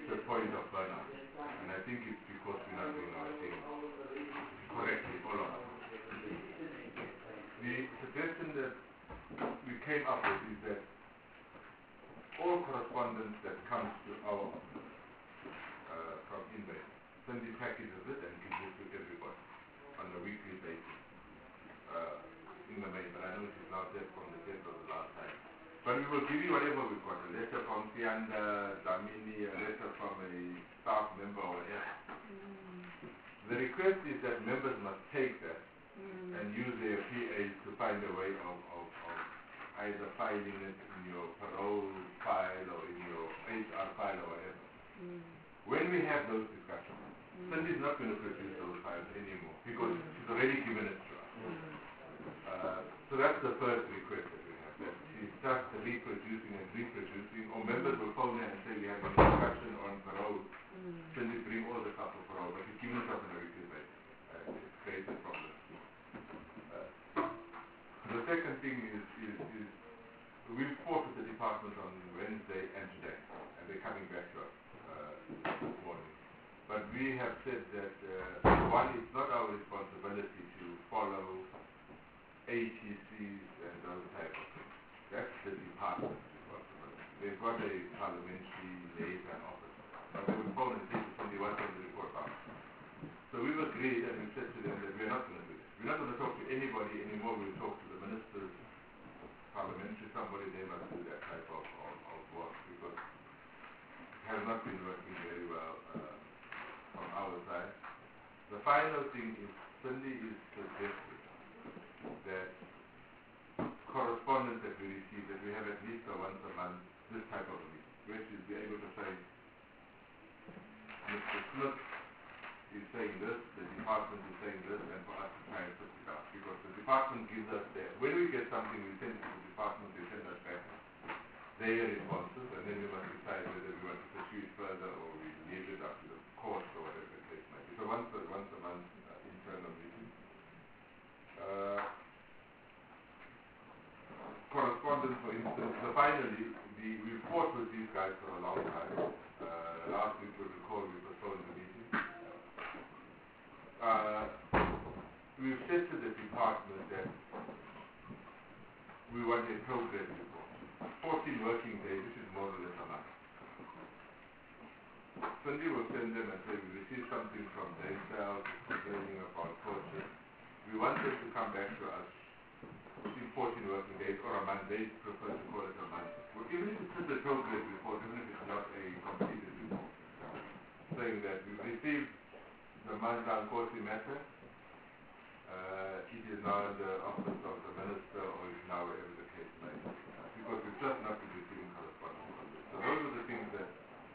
reached a point of burnout. And I think it's because we're not doing our thing correctly, all of us. The suggestion that we came up with is that all correspondence that comes to our office from Inmate, Cindy packages it and gives it to everybody on a weekly basis in the main, but I know she's not there from the date of the last time. But we will give you whatever we've got, a letter from Sianda, Damini, a letter from a staff member or whatever. The request is that members must take that and use their PAs to find a way of either filing it in your parole file or in your HR file or whatever. When we have those discussions, Cindy's not going to produce those files anymore because she's already given it to us. So that's the first request that we have, that she starts reproducing and reproducing, or members will phone her and say we have a discussion on parole. Cindy bring all the stuff for parole, but she's given it up on a weekly basis. It creates a problem. The second thing is we've fought with the department on Wednesday and today, and they're coming back to us this morning. But we have said that, one, it's not our responsibility to follow ATCs and those type of things. That's the department's responsibility. They've got a parliamentary liaison office. But they will phone and say to somebody, what's on the report about? So we've agreed and we've said to them that we're not going to do this. We're not going to talk to anybody anymore. We'll talk to the ministers, parliamentary, somebody, they must do that type of work because it has not been working very well from our side. The final thing is Cindy is suggesting that correspondence that we receive, that we have at least once a month, this type of a meeting, where she'll be able to say, Mr. Smith is saying this, the department is saying this, and for us to try and put it out. Because the department gives us when we get something, we send it to the department, they send us back their responses, and then we must decide whether we want to pursue it further or we leave it up to the court or whatever the case might be. So once a month internal meeting. Correspondence, for instance, finally, we fought with these guys for a long time. Last week, we recall, we postponed the meeting. We've said to the department that we want a progress report. 14 working days, which is more or less a month. Cindy will send them and say, we received something from themselves complaining about torture. We want them to come back to us in 14 working days or a month. They prefer to call it a month. Well, even if it's just a progress report, even if it's not a completed report, saying that we've received the Manzan Kosi matter, it is now in the office of the minister or is now wherever the case might be. Because we've just not been receiving correspondence on this. So those are the things that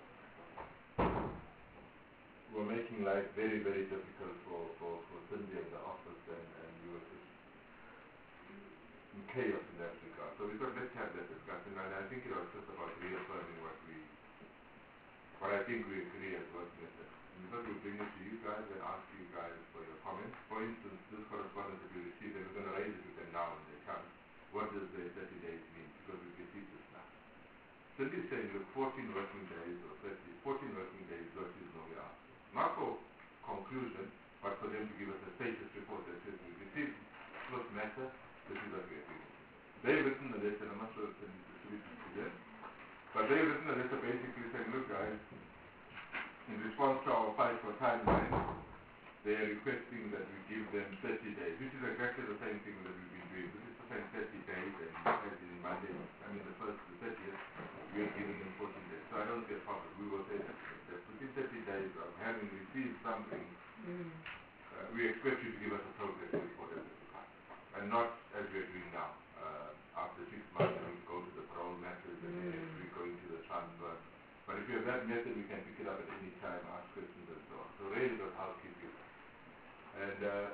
were making life very, very difficult for Cindy and the office, and we were just in chaos in that regard. So we thought, let's have that discussion, and I think it was just about reaffirming what I think we agree as working at it. We thought we'd bring it to you guys and ask you guys for your comments. For instance, this correspondence that we received, and we're going to raise it with them now when they come. What does the 30 days mean? Because we've received this now. Cindy's saying, look, 14 working days or 14 working days versus no we ask. Not for conclusion, but for them to give us a status report that says we've received this matter, this is what we agree with. They've written a letter, I'm not sure if Cindy distributed it to them, but they've written a letter basically saying, look guys, in response to our fight for timeline, they are requesting that we give them 30 days, which is exactly the same thing that we've been doing. This is the same 30 days, and as in Monday, the 30th, we are giving them 14 days. So I don't see a problem. We will say that within 30 days of having received something, we expect you to give us a progress report as a department. And not as we are doing now. After 6 months, we go to the parole matters, and then we go into the transfer. But if you have that method, we can pick it up at any time, ask questions and so on. So really good housekeeping. And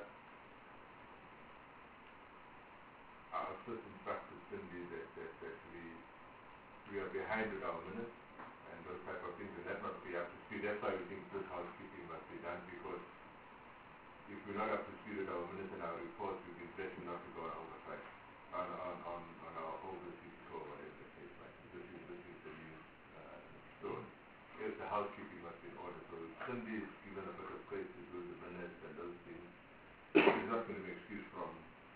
our first instructed Cindy that we are behind with our minutes and those type of things, and that must be up to speed. That's why we think this housekeeping must be done, because if we're not up to speed with our minutes and our reports, we've been threatened not to go on oversight, on our overseas tour, whatever the case might be. This is the new story. Here's the housekeeping must be in order. So if Cindy is given a bit of space to do the minutes and those things, there's not going to be an excuse from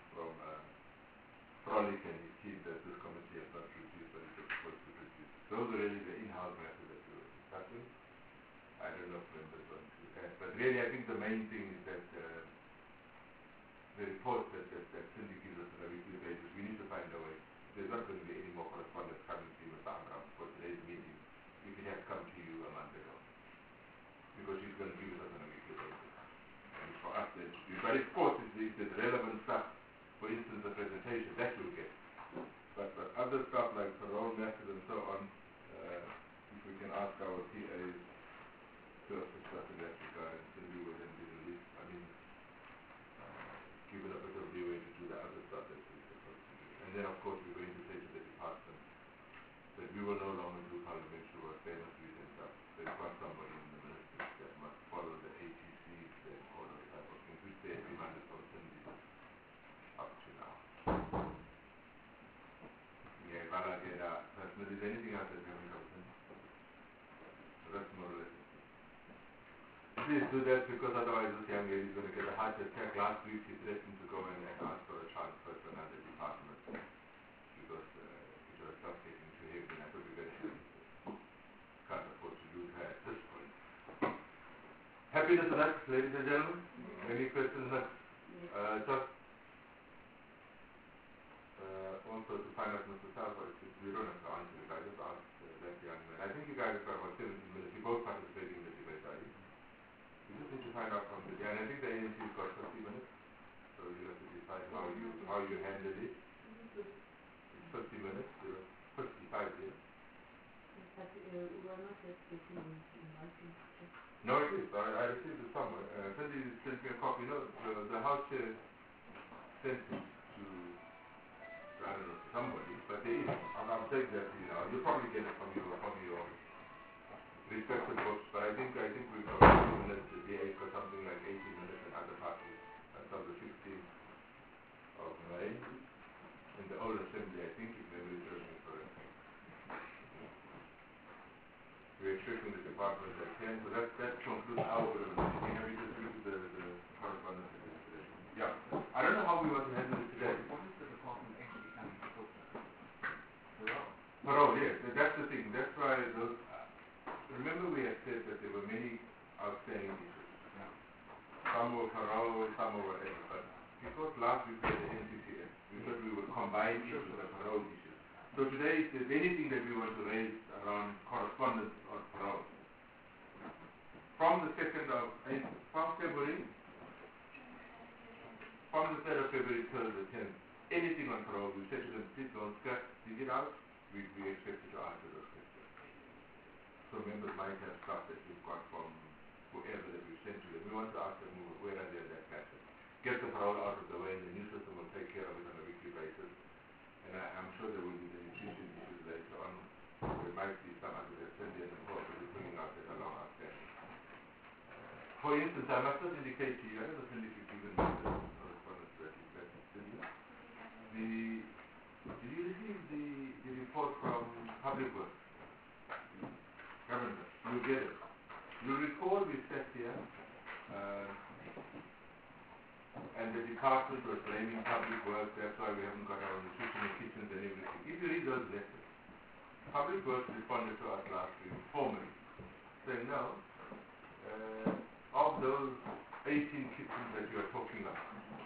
Frolik and his team that this committee has not produced what it was supposed to produce. Those are really the in-house matters that we were discussing. I don't know if members want to add, but really I think the main thing is that the report that Cindy gives us on a weekly basis, we need to find a way. There's not going to be any more correspondence coming to you, Mr. Abraham, for today's meeting, if it has come to you a month ago. Because she's going to give it us on a weekly basis. And it's for us then to do. But of course, it's the relevant stuff, for instance, the presentation, that you'll get. But other stuff like parole methods and so on, if we can ask our PAs to assist us in that regard, and Cindy will then be released. I mean, given a bit of leeway to do the other stuff that we're supposed to do. And then, of course, we're going to say to the department that we will no longer do parliamentary work, benefits and stuff. They've got somebody in the ministry that must follow the ATCs and all those type of things, which they have demanded from Cindy up to now. Yeah, Vala, personally, is there anything else that you haven't covered? So that's more or less it. Please do that, because otherwise this young lady is going to get a heart attack. Last week she threatened to go and ask for a transfer to another department because it was suffocating to him, and I thought we can't afford to lose her at this point. Happiness enough, ladies and gentlemen? Any questions next? Just also to find out Mr. Salva, you don't have to answer it, I just asked that young man. I think you guys have got about 17 minutes. You both participating in the debate, are you? You just need to find out from the day, and I think the ANC's got 50 minutes, so you have to decide how you handle it. It's 50 minutes, 55 here. But we are not yet getting in writing. No, it is. I received it somewhere. Cindy sent me a copy. No, the House Chair sent it to I don't know, somebody, but there is. I'll take that to you now. You'll probably get it from your respective books, but I think we've got 50 minutes. The DA got something like 18 minutes and other parties until the 16th of May in the old assembly, I think, if memory serves me correctly. We're expecting the department at 10, so that concludes our bit of the meeting. Have you just read the correspondence administration? Yeah. I don't know how we want to handle it today. What is the department actually coming to talk about? Parole, yes. That's the thing. That's why those... remember we had said that there were many outstanding issues. Yeah. Some were parole, some were whatever, but because last week we had the NCCS, we thought we would combine issues with the parole issues. So today, if there's anything that we want to raise around correspondence or parole, from the 2nd of February, from the 3rd of February till the 10th, anything on parole, we said to them, please don't dig it out, we expect you to answer those questions. So members might have stuff that we've got from whoever that we've sent to them. We want to ask them where are they in that matter. Get the parole out of the way, and the new system will take care of it on a weekly basis. And I'm sure there will be the nutrition issues later on. There might be some others that send in the report that we're putting out that are long outstanding. For instance, I must not indicate to you, I don't know if you've given me the correspondence that you sent to me. Did you receive the report from Public Works? Haven't you? You'll get it. You recall we sat here and the department was blaming Public Works, that's why we haven't got our nutritional kitchens and everything. If you read those letters, Public Works responded to us last week formally, saying no, of those 18 kitchens that you are talking about,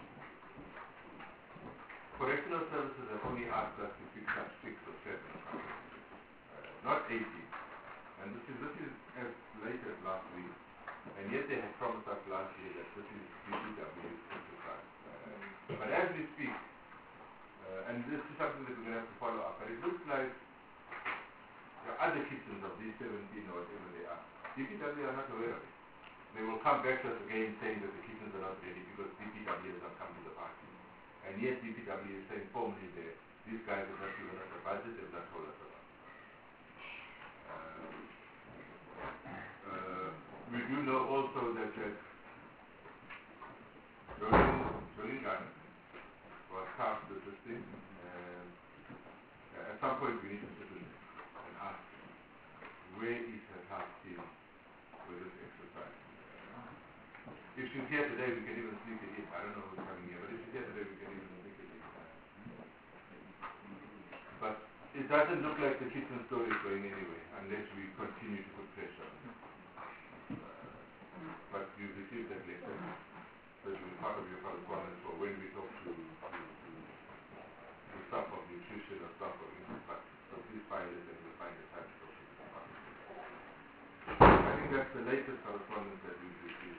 Correctional Services have only asked us to fix up 6 or 7, not 18. And this is as late as last week. And yet they had promised us last year that this is DPW's exercise. But as we speak, and this is something that we're going to have to follow up, but it looks like the other kitchens of these 17 or whatever they are, DPW are not aware of it. They will come back to us again saying that the kitchens are not ready because DPW has not come to the party. And yet DPW is saying formally there, these guys have not given us a budget, they've not told us about it. We do know also that Jolene Garner was tasked with this thing, and at some point we need to sit with them and ask, where is her task team with this exercise. If she's here today, we can even sneak it in. I don't know who's coming here, but if she's here today, we can even sneak it in. But it doesn't look like the kitchen story is going anywhere unless we continue to put pressure on it. But you've received that letter, so it will be part of your correspondence for when we talk to staff of nutrition or staff of infrastructure. So please file it and we'll find the time to talk to the department. I think that's the latest correspondence that we've received.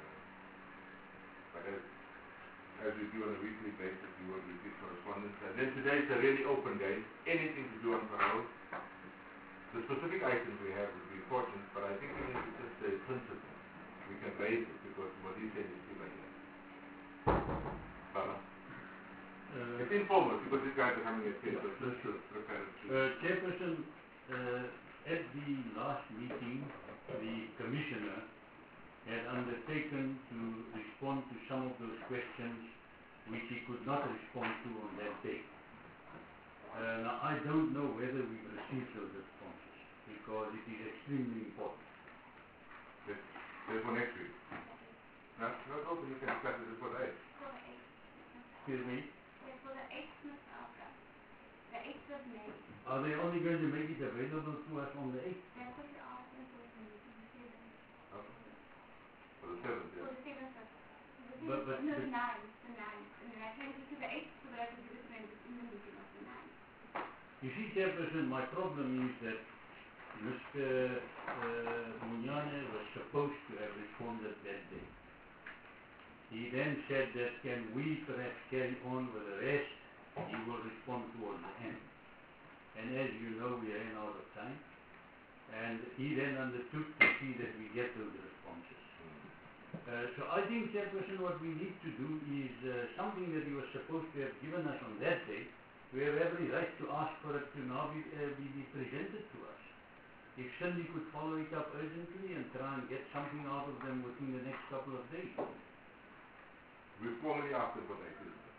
But as we do on a weekly basis, we will receive correspondence. And then today is a really open day. Anything to do on parole. The specific items we have would be important, but I think even if it's just a principle, we can raise it because Modise is still like that. Baba. It's informal because these guys are coming at 10, so just to prepare it. Chairperson, at the last meeting, the Commissioner had undertaken to respond to some of those questions which he could not respond to on that day. Now, I don't know whether we've received those responses because it is extremely important. They're for next week. No, open, you can discuss it for the 8th. Excuse me? For the 8th, Mr. Alka. The 8th of May. Are they only going to make it available to us on the 8th? That's what you asked them for the 7th. Okay. For the 7th, yeah. For the 7th of But the 9th. The 9th. And then I changed it to the 8th so that I could give it to them in the meeting of the 9th. You see, Chairperson, my problem is that Mr. Munyane was supposed to have responded that day. He then said that can we perhaps carry on with the rest? He will respond towards the end. And as you know, we ran out of time. And he then undertook to see that we get those responses. So I think, Chairperson, what we need to do is something that he was supposed to have given us on that day. We have every right to ask for it to now be presented to us. If Cindy could follow it up urgently and try and get something out of them within the next couple of days. We formally asked them for that, isn't it?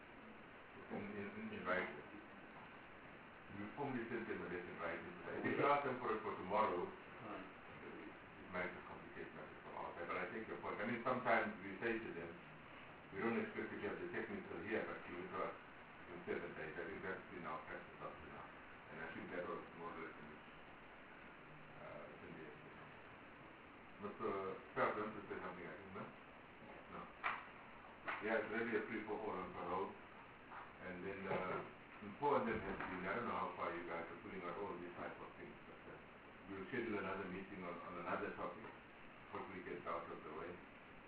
In writing. We formally sent them a letter in writing today. If you ask them for it for tomorrow, it might just complicate matters from our side. But I take your point. I mean, sometimes we say to them, we don't expect you to have the technical here, but give it to us in 7 days. I think that's been our practice up to now. And I think that was more or less in which Cindy has been. Mr. Fairburn, to say something, I think, no? No. Yeah, it's really a free for all on parole. And then important has been, I don't know how far you guys are putting out all these type of things, but we'll schedule another meeting on another topic. Hopefully get out of the way.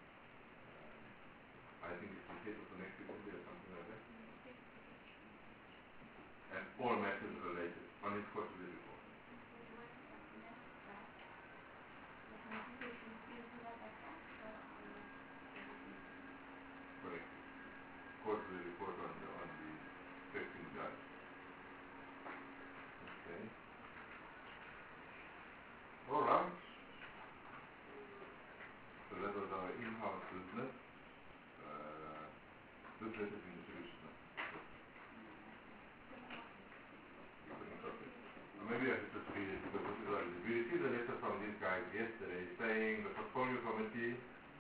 I think it's scheduled for next week or something like that. And all matters related on his quarterly report. Correct. Quarterly report on the testing judge. Okay. All right. So that was our in-house business. This letter is in distribution now. Maybe I should just read it because this is what it is. We received a letter from these guys yesterday saying the portfolio committee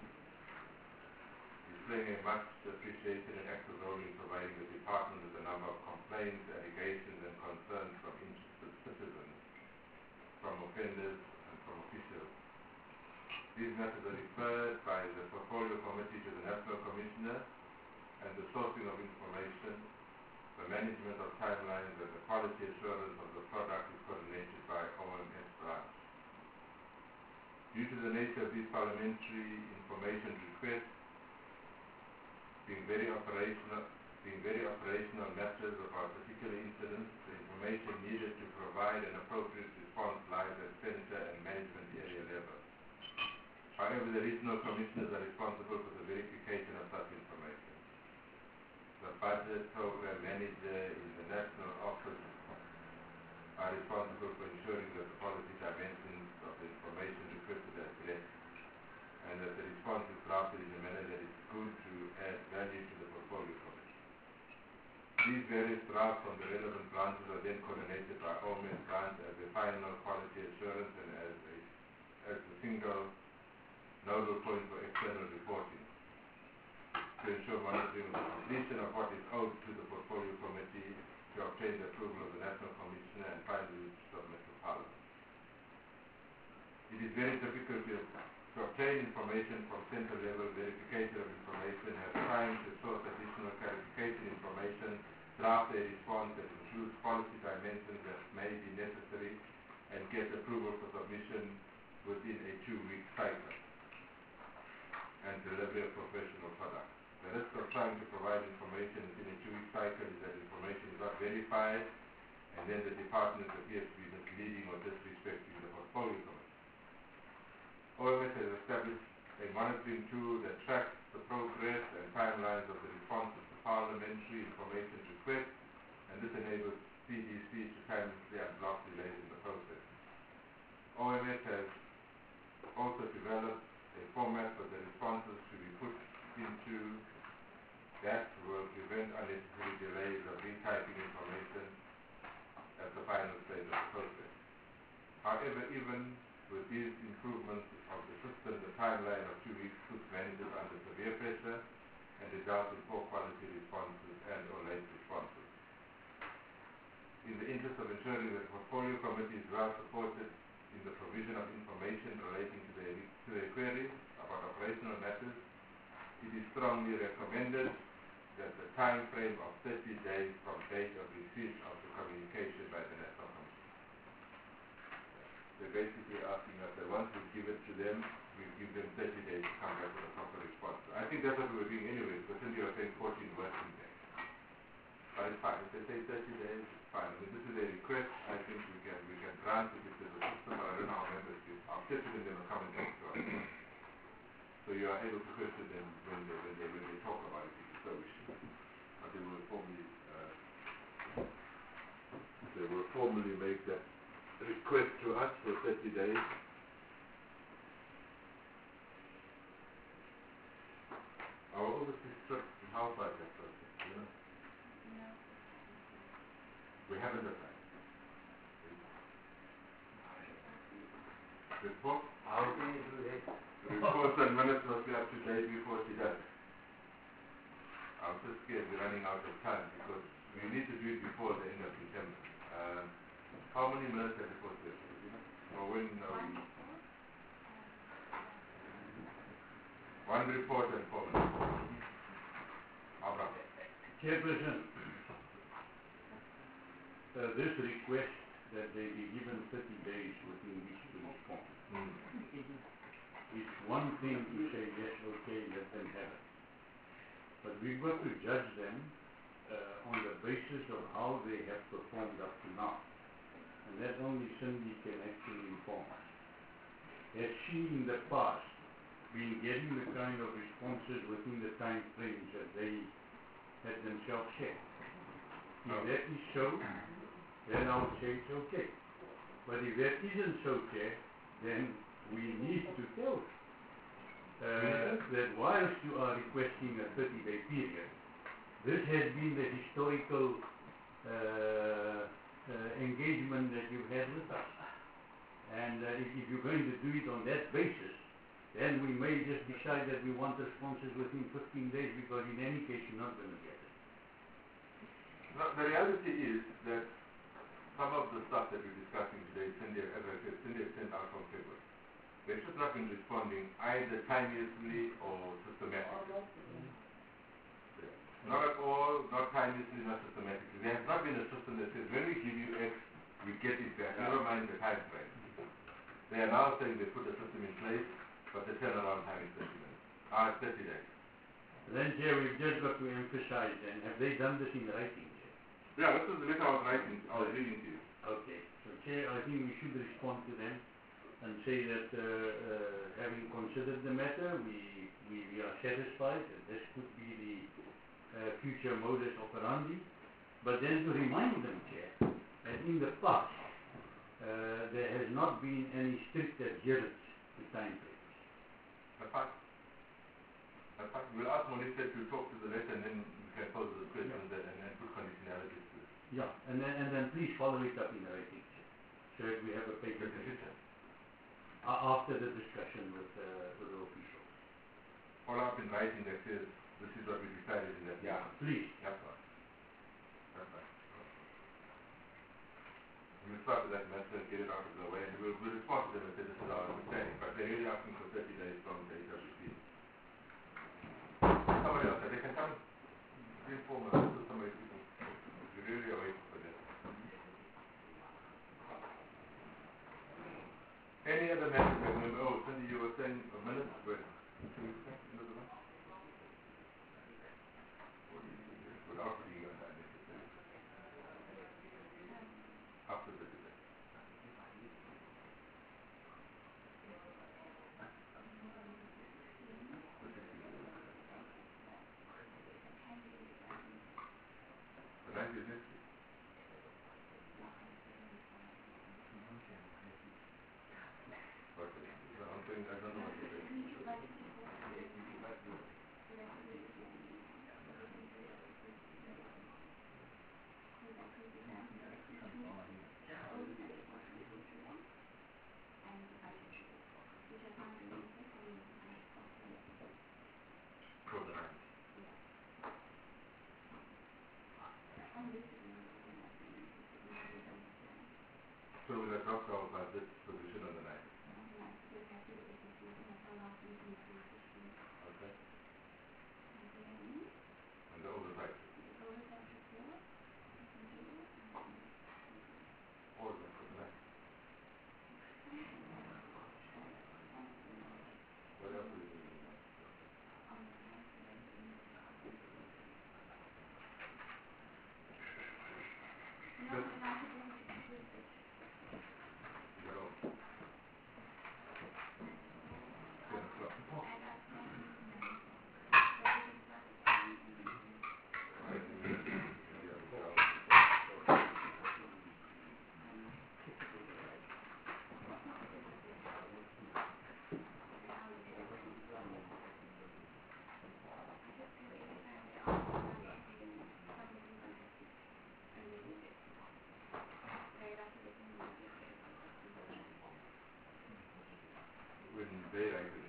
is playing a much appreciated and active role in providing the department with a number of complaints, allegations and concerns from interested citizens, from offenders and from officials. These matters are referred by the portfolio committee to the National Commissioner, and the sourcing of information, the management of timelines and the quality assurance of the product is coordinated by OMS branch. Due to the nature of these parliamentary information requests being very operational matters of our particular incidents, the information needed to provide an appropriate response lies at centre and management area level. However, the regional commissioners are responsible for the verification of such information. The budget program manager in the national office are responsible for ensuring that the policy dimensions of the information requested are addressed and that the response is drafted in a manner that is good to add value to the portfolio committee. These various drafts from the relevant branches are then coordinated by OMS branch as a final quality assurance and as the single nodal point for external reporting to ensure monitoring of the completion of what is owed to the Portfolio Committee, to obtain the approval of the National Commissioner, and finally to submit to Parliament. It is very difficult to obtain information from central level. Verification of information, have time to source additional clarification information, draft a response that includes policy dimensions that may be necessary, and get approval for submission within a 2-week cycle, and delivery of professional product. The risk of trying to provide information within a 2-week cycle is that information is not verified, and then the department appears to be misleading or disrespecting the Portfolio Committee. OMS has established a monitoring tool that tracks the progress and timelines of the responses to parliamentary information requests, and this enables PDC to timely unblock delays in the process. OMS has also developed a format for the responses to be put into that will prevent unnecessary delays of retyping information at the final stage of the process. However, even with these improvements of the system, the timeline of 2 weeks puts managers under severe pressure and results in poor quality responses and or late responses. In the interest of ensuring that the Portfolio Committee is well supported in the provision of information relating to their queries about operational matters, it is strongly recommended that the time frame of 30 days from date of receipt of the communication by the National Commission. They're basically asking us that once we give it to them, we give them 30 days to come back with a proper response. I think that's what we were doing anyway, because Cindy was saying 14 working days. But it's fine. If they say 30 days, it's fine. I mean, this is a request. I think we can grant it if there's a system, but I don't know how members do. I'll sit with them and come and talk to us. So you are able to question them when they talk about it, if you so wish. But they will formally make that request to us for 30 days. Our overseas trip in how far is that process, you know? No. We haven't applied. Report? How can you do that? Reports and minutes must be up to date before she does it. I'm just scared we're running out of time because we need to do it before the end of December. How many minutes have reports there? Or when one report and 4 minutes. Abraham. Chairperson, this request that they be given 30 days within which to respond. It's one thing to say yes, okay, let them have it. But we've got to judge them on the basis of how they have performed up to now. And that only Cindy can actually inform us. Has she in the past been getting the kind of responses within the time frames that they had themselves set? If that is so, then I would say it's okay. But if that isn't so, Chair, then we need to tell that whilst you are requesting a 30-day period, this has been the historical engagement that you've had with us. And if you're going to do it on that basis, then we may just decide that we want responses within 15 days because in any case you're not going to get it. No, the reality is that some of the stuff that we're discussing today, Cindy, as I said, Cindy has sent out from February. They've just not been responding either timeously or systematically. Not at all, not timeously, not systematically. There has not been a system that says when we give you X, we get it back. Never mind the time frame. They are now saying they put a system in place, but the turnaround time is 30 minutes. 30 days. Then, Chair, we've just got to emphasize then, have they done this in writing, Chair? Yeah, this is the letter I was writing. I was reading to you. Okay. So, Chair, I think we should respond to them and say that having considered the matter, we are satisfied that this could be the future modus operandi. But then to remind them, Chair, that in the past, there has not been any strict adherence to time frames. That's fine. That's fine. We'll ask Melissa to talk to the letter and then we can pose the questions and put conditionalities to it. Yeah, and then please follow it up in writing, Chair, so that we have a paper. after the discussion with the officials. Follow up in writing that says this is what we decided in that Yeah, meeting. please. That's right. That's right. We'll start with that matter and get it out of the way, and we'll respond to them and say this is our understanding. But they're really asking for 30 days from the HWC. Somebody else, they can come. Inform us. This is somebody who we really are waiting for this. Any other matters that we know? Oh, Cindy, you were saying a minute. Wait. Can you say another one? Without putting on that necessary. After the debate. The 90th next week. Okay. So I'm saying I don't know what to say. For the 90th. So we'll have dropped our budget position on the 9th. Okay. And the oversight. All of them for the 9th. What else do we need? No. 10 o'clock. When they agree.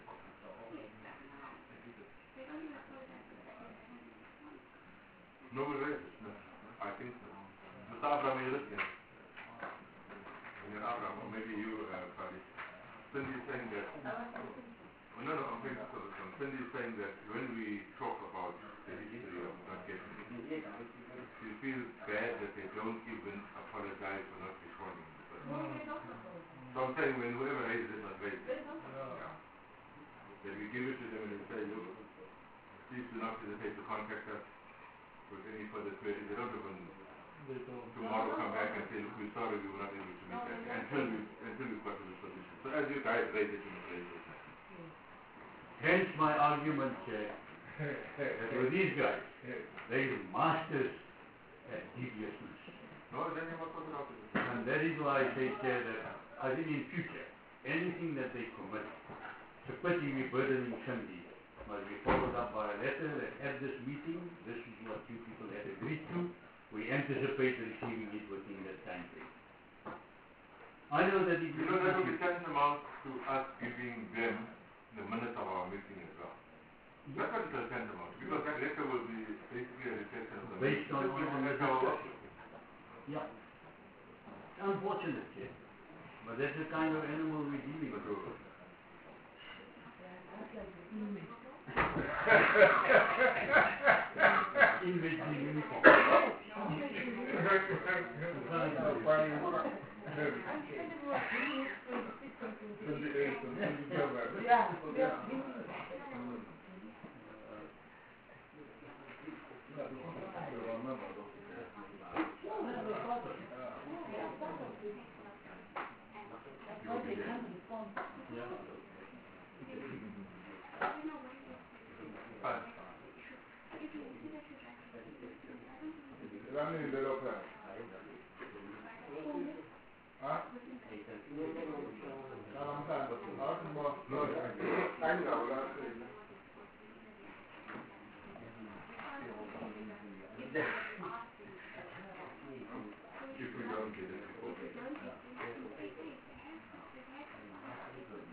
No, we raise it. No. I think so. Mr. Abraham, are you listening? Mr. Abraham, or maybe you, Fadi. Cindy is saying that. Oh, no, I'm saying this all the time. Cindy is saying that when we talk about the history of not getting it, she feels bad that they don't even apologize for not responding in the first place. So I'm saying when whoever raises it must raise it. Yeah. That we give it to them and they say, look, please do not hesitate to contact us with any further queries. They don't even tomorrow come back and say, look, we're sorry we were not able to meet that until we've got to this position. So as you guys raise it, you must raise it. Hence my argument that with these guys, they're masters at deviousness. No, then you must put it out to the And that is why I say, Chair, that I think in future, anything that they commit, it's a pity we're burdening Cindy, must be followed up by a letter that at this meeting, this is what you people had agreed to. We anticipate receiving it within that time frame. I know that it You know, that would be tantamount to us giving them the minutes of our meeting as well. That's what it is tantamount, because that letter will be basically a reflection of the based on the discussion. Yeah. Unfortunate, Chair. But that's the kind of animal we're dealing with. Image the uniform. If we don't get it before.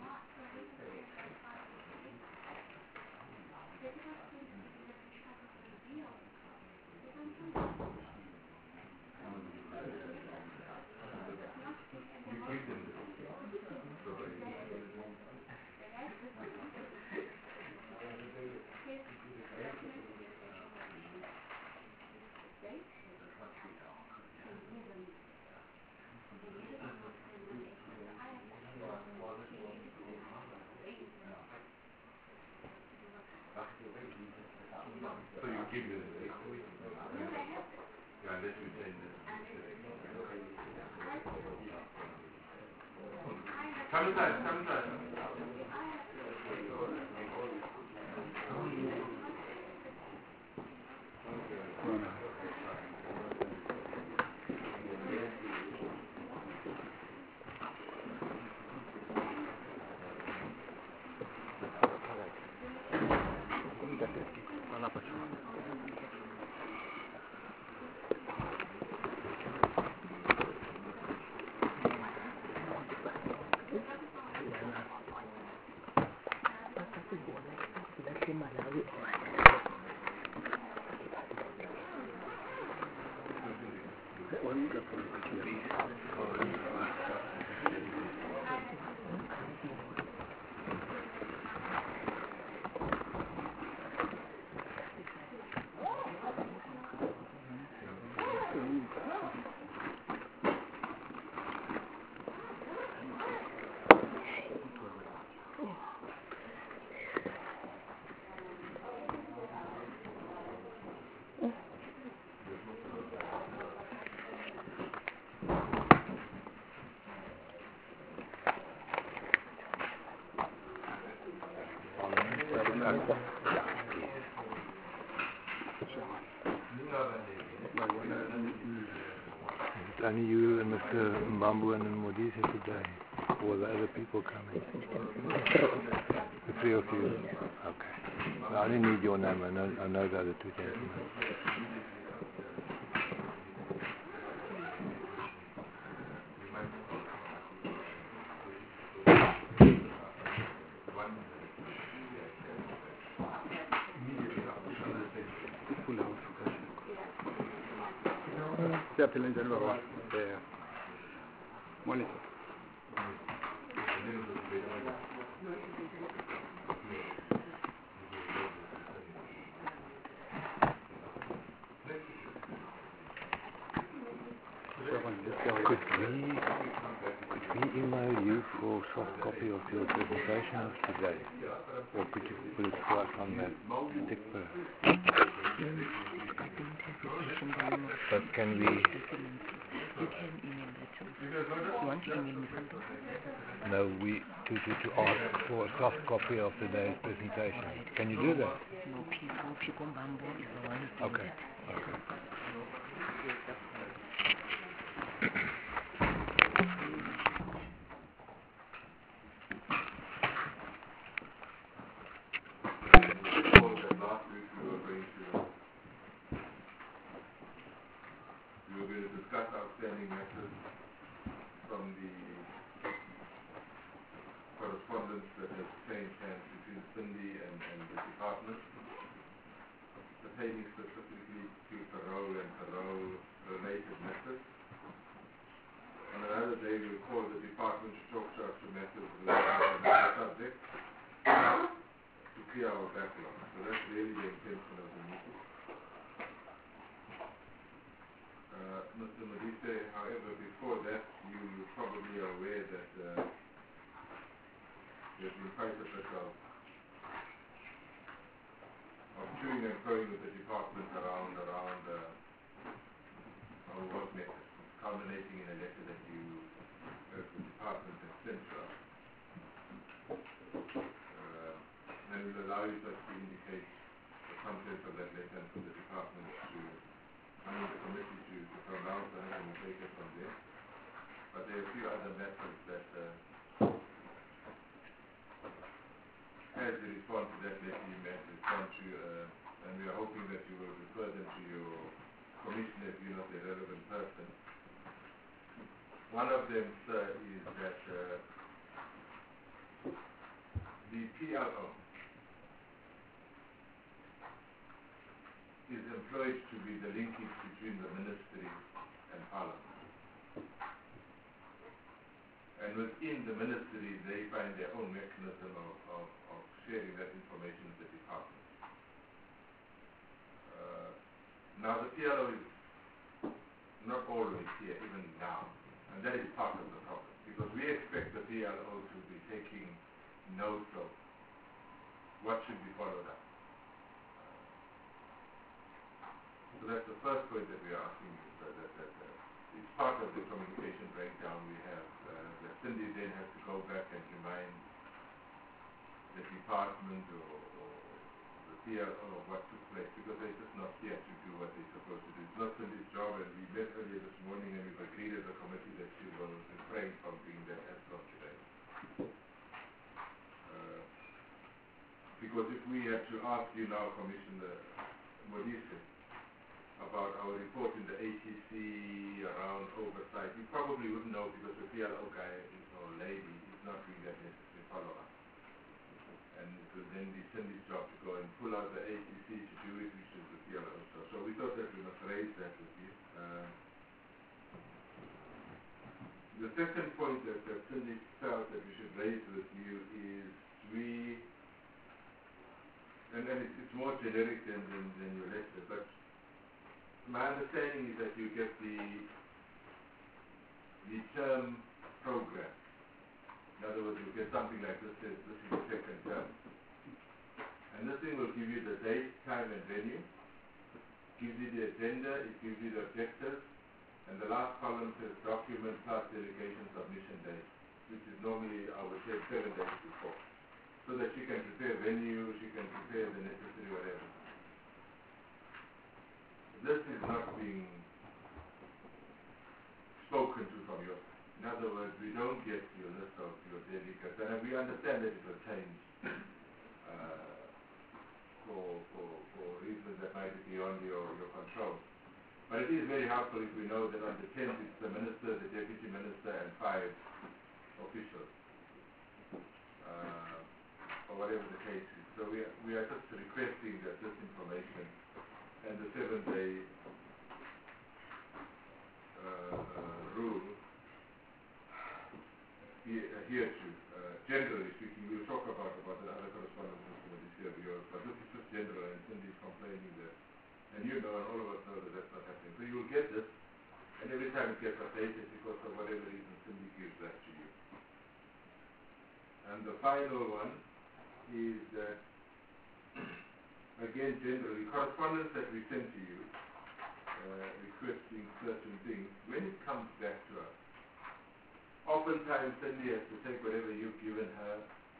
give you the date. No, I have it. Yeah, unless you change it. Come inside, come inside. Only you and Mr. Mbambu and Modise today, or the other people coming? The three of you? Okay. I only need your name, I know the other two gentlemen. Monitor. Could we email you for a soft copy of your presentation of today? Or could you put it to us on that stick paper? But can we... You can email that to us. You want to email me something? No, to ask for a soft copy of today's presentation. Can you do that? No, Pico Mbambu is the one who did Okay. it. Okay. Discuss outstanding matters from the correspondence that has changed hands between Cindy and the department, pertaining specifically to parole and parole-related matters. On another day, we'll call the department to talk to us to matters related to the subject to clear our backlog. So that's really the intention of the meeting. Mr. Modise, however, before that, you probably are aware that there's been quite a bit of chewing and throwing with the department around our work methods, culminating in a letter that the department has sent to us. And we'll allow you just to indicate the contents of that letter and for the department the committee to pronounce on it, and we'll take it from there. But there are a few other matters that, as you respond to that letter, you may respond to, and we are hoping that you will refer them to your commissioner if you're not the relevant person. One of them, sir, is that the PLO is employed to be the linkage between the ministry and parliament. And within the ministry, they find their own mechanism of sharing that information with the department. Now, the PLO is not always here, even now, and that is part of the problem, because we expect the PLO to be taking note of what should be followed up. So that's the first point that we are asking you, that it's part of the communication breakdown we have, that Cindy then has to go back and remind the department or the PLO of what took place, because they're just not here to do what they're supposed to do. It's not Cindy's job, and we met earlier this morning and we've agreed as a committee that she will refrain from doing that as from today. Because if we had to ask you now, Commissioner Modise, about our report in the ATC around oversight, you probably wouldn't know, because the PLO guy or lady is not doing that necessary follow-up. And it will then be Cindy's job to go and pull out the ATC to do it, which is the PLO stuff. So we thought that we must raise that with you. The second point that Cindy felt that we should raise with you is and it's more generic than your letter, but my understanding is that you get the term program. In other words, you get something like this, says this is the second term. And this thing will give you the date, time and venue, gives you the agenda, it gives you the objectives, and the last column says document plus delegation submission date, which is normally, I would say, 7 days before. So that she can prepare venue, she can prepare the necessary whatever. This is not being spoken to from your side. In other words, we don't get your list of your delegates, and we understand that it will change for reasons that might be beyond your control. But it is very helpful if we know that on the 10th it's the minister, the deputy minister, and 5 officials. Or whatever the case is. So we are just requesting that this information and the 7-day rule be adhered to. Generally speaking, we'll talk about the other correspondences for this year of yours, but this is just general, and Cindy's complaining that, and you know, and all of us know that that's not happening. So you will get this, and every time it gets updated, because of whatever reason, Cindy gives that to you. And the final one is that, again, generally, correspondence that we send to you, requesting certain things, when it comes back to us, oftentimes Cindy has to take whatever you've given her,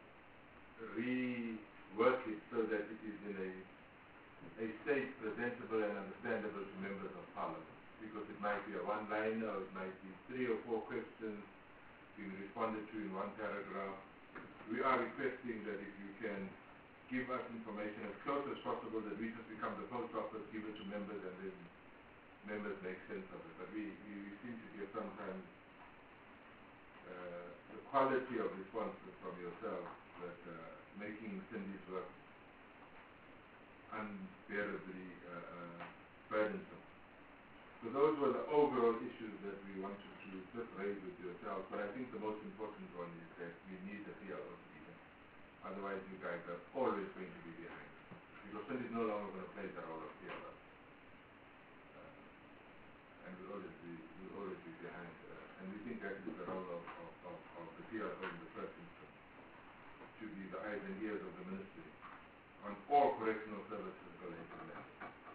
rework it so that it is in a state presentable and understandable to members of Parliament, because it might be a one-liner, or it might be 3 or 4 questions being responded to in one paragraph. We are requesting that if you can give us information as close as possible, that we just become the post office, give it to members, and then members make sense of it. But we seem to get sometimes the quality of responses from yourself that making Cindy's work unbearably burdensome. So those were the overall issues that we wanted to just raise with yourself, but I think the most important one is that we need the PLO to be there. Otherwise you guys are always going to be behind. Because Cindy is no longer going to play the role of PLO. And we'll always be behind. And we think that is the role of the PLO in the first instance, to be the eyes and ears of the ministry on all correctional services related to that.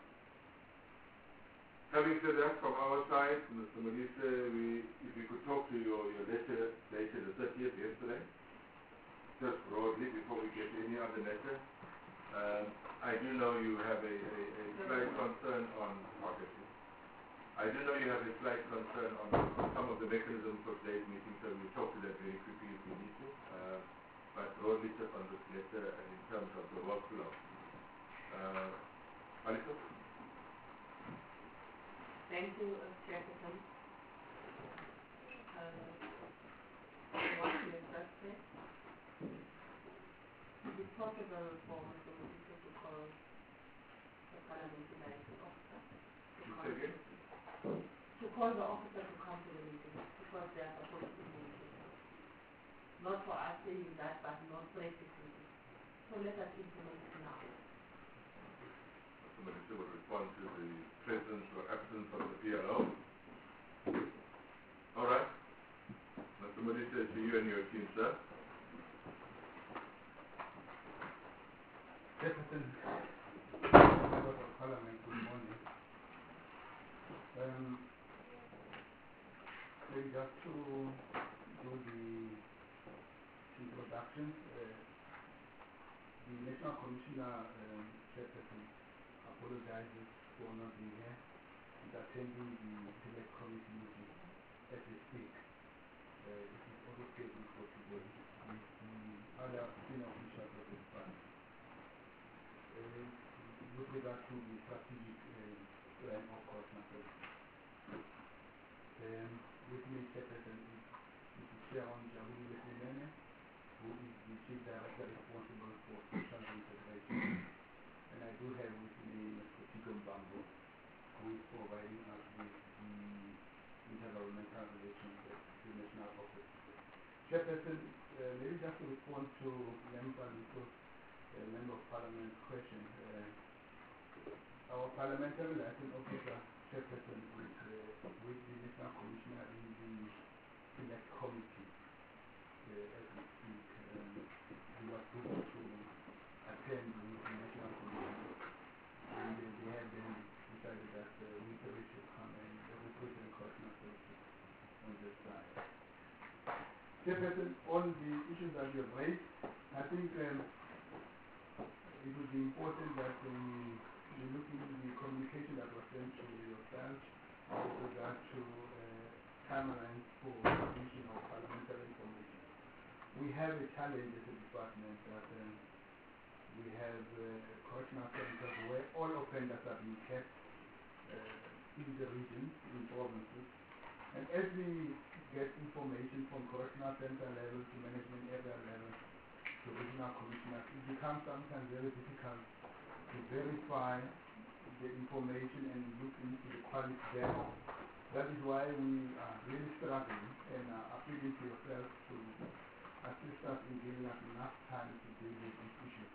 Having said that, from our side, Mr. Modise, if we could talk to your letter dated the 30th yesterday, just broadly, before we get any other letter. I do know you have a slight concern on marketing. I do know you have a slight concern on some of the mechanisms for today's meeting, so we'll talk to that very quickly if we need to. But broadly, just on this letter in terms of the workflow. Alisa? Thank you, Chairperson. What you just said, is it possible for Mr. Modise to call the parliamentary liaison officer to call the officer to come to the meeting, because they are supposed to be meeting. Not for us saying that, but not practicing it. So let us implement it now. Mr. Modise will respond to the presence or absence of the PLO. All right. Mr. Modise, to you and your team, sir. Jefferson, members of Parliament, good morning. Maybe just to do the introduction, the National Commissioner Chairperson apologizes for not being here and attending the Select Committee meeting as we speak. It is also scheduled for today with the other senior officials of the department. With regard to the strategic plan of course matters. With me, Chairperson, is Mrs. Sharon Jabuli Lesinene, who is the Chief Director responsible for social integration. And I do have with me Mr. Tigo Mbambo, who is providing us with the intergovernmental relations at the National Office. Chairperson, maybe just to respond to Member of Parliament's question. Our parliamentary liaison officer, Chairperson, with the National Commissioner in the Select Committee as we speak. We were supposed to attend with the National Commissioner, and they have then decided that we should come and represent the Commissioner on this side. Chairperson, on the issues that you have raised, I think it would be important that we look into the communication that was sent to yourself with regard to timelines for submission of parliamentary information. We have a challenge as a department that we have correctional centers where all offenders are being kept in the regions, in provinces. And as we get information from correctional center level to management area level to regional commissioners, it becomes sometimes very difficult to verify the information and look into the quality thereof. That is why we are really struggling and are appealing to yourself to assist us in giving us enough time to deal with this issue.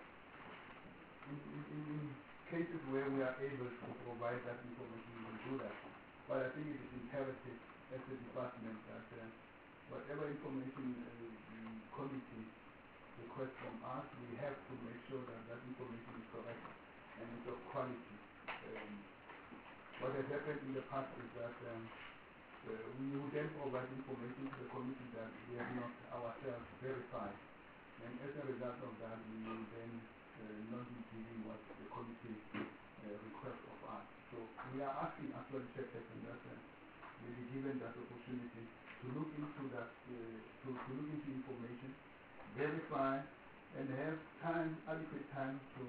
In cases where we are able to provide that information, we will do that. But I think it is imperative as a department that whatever information the committee requests from us, we have to make sure that that information is correct and is of quality. What has happened in the past is that we would then provide information to the committee that we have not ourselves verified. And as a result of that, we will then not be giving what the committee requests of us. So we are asking actually Chairperson that we be given that opportunity to look into that, to look into information, verify, and have time, adequate time to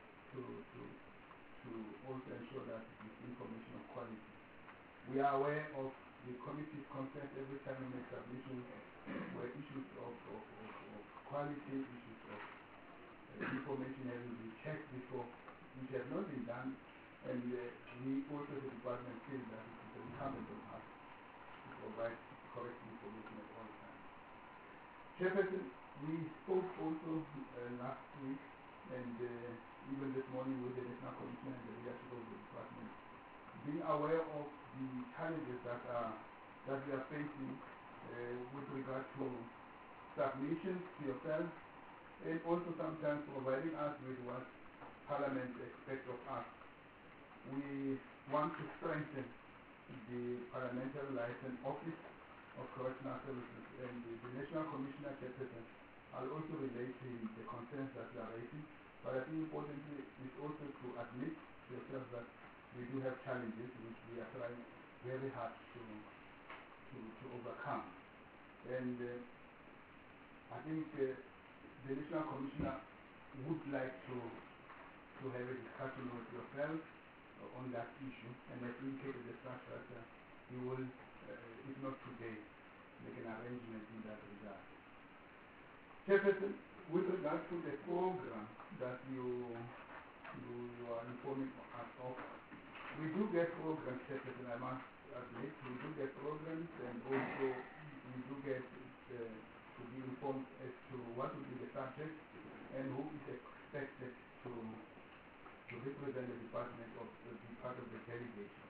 also ensure that this information of quality. We are aware of the committee's concern every time we make submissions where issues of quality, issues of information having been checked before, which has not been done, and we also the department feel that it is incumbent on us to provide correct information at all times. Chairperson, we spoke also last week and even this morning with the National Commissioner and the leadership of the department, being aware of the challenges that we are facing with regard to submissions to yourself, and also sometimes providing us with what Parliament expects of us. We want to strengthen the Parliamentary Liaison Office of Correctional Services, and the National Commissioner Chairperson are also relating the concerns that we are raising. But I think importantly is also to admit to yourself that we do have challenges which we are trying very hard to overcome. And I think the National Commissioner would like to have a discussion with yourself on that issue, and has indicated the fact that we will, if not today, make an arrangement in that regard. Chairperson, with regard to the program that you are informing us of, we do get programs, Chairperson, I must admit, we do get programs, and also we do get to be informed as to what will be the subject and who is expected to represent the department of be part of the delegation.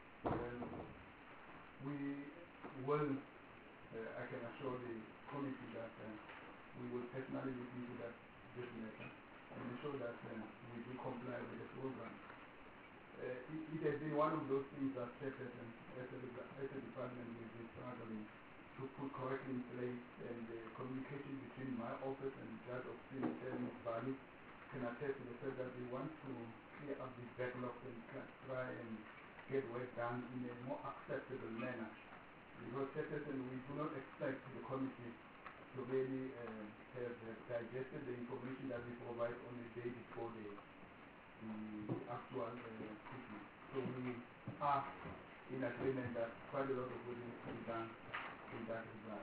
We will, I can assure the committee that we will personally look into this matter and ensure that we do comply with the program. it has been one of those things that Chairperson, as a department, we've been struggling to put correctly in place, and the communication between my office and that of Chairman Bali can attest to the fact that we want to clear up these backlogs and try and get work done in a more acceptable manner. Because Chairperson, we do not expect the committee to really have digested the information that we provide on the day before the actual treatment. So we are in agreement that quite a lot of work needs to be done in that regard.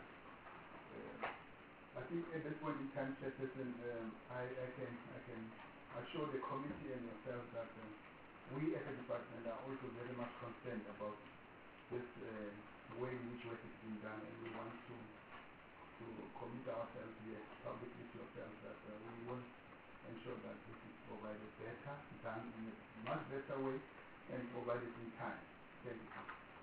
I think at this point in time, Chairperson, I can assure the committee and yourself that we as a department are also very much concerned about this way in which work is being done, and we want to commit ourselves here publicly to yourselves that we will ensure that this is provided better, done in a much better way, and provided in time. Thank you.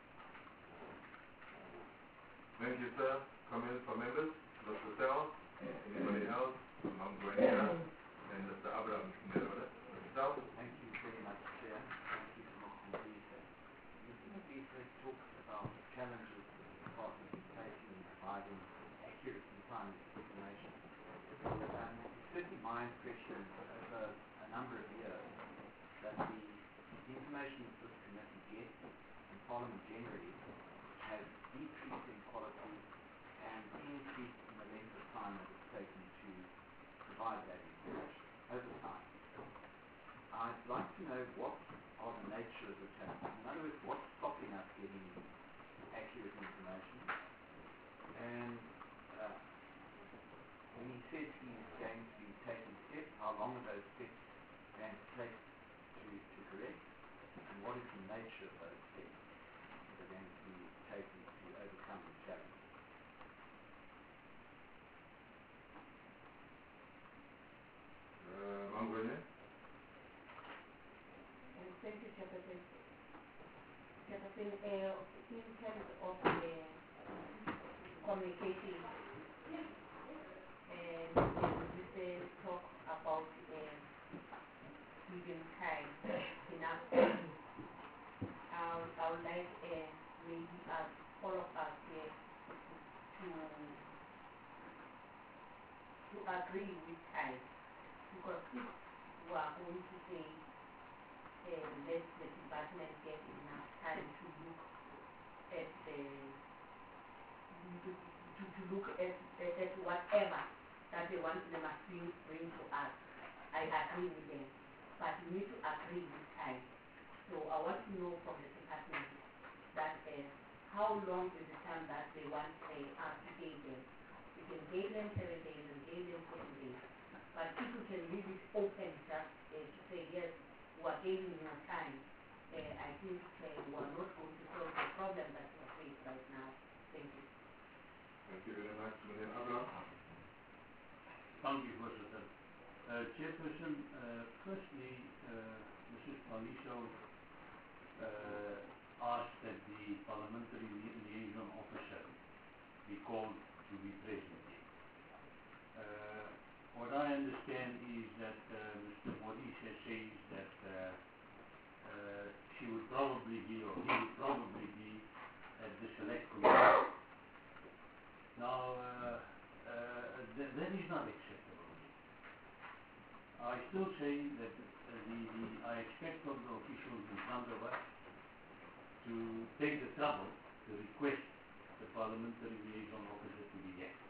Thank you, sir. Comments from members? Dr. Sell? Anybody else? Mom Gwenya and Mr. Abraham. Mr. Sell? Thank you very much, Chair. Thank you to Mr. Mbisa. Mr. Mbisa talked about the challenges that the department is facing in providing accurate and timely information. It's certainly my impression over a number of years that the information that this committee gets and Parliament generally has decreased in quality and increased in the length of time that it's taken to provide that information over time. I'd like to know what are the nature of the challenges. In other words, what's stopping us getting accurate information? And when he says he's going to be taking steps, how long are those steps going to take to correct? And what is the nature of those steps that are going to be taken to overcome the challenge? Mom Gwenya? Thank you, Chairperson. Chairperson, in terms of the communication, and we say talk about giving time, enough time. I would like maybe all of us here to agree with time, because if we are going to say let the department get enough time to look at at whatever that they want, they must bring to us. I agree with them, but we need to agree with time. So I want to know from the department that how long is the time that they want us to give them. We can give them 7 days and give them 7 days, but if we can leave it open just to say yes, we are giving you time, I think we are not going to solve the problem that we are facing right now. Thank you. Thank you very much. Mr. Abraham? Thank you, Voorzitter. Chairperson, firstly, Mrs. Paliso asked that the parliamentary liaison officer be called to be present. What I understand is that Mr. Modise says that she would probably be, or he would probably be, at the select committee. Now, that is not acceptable. I still say that I expect of the officials in front of us to take the trouble to request the parliamentary liaison officer to be there.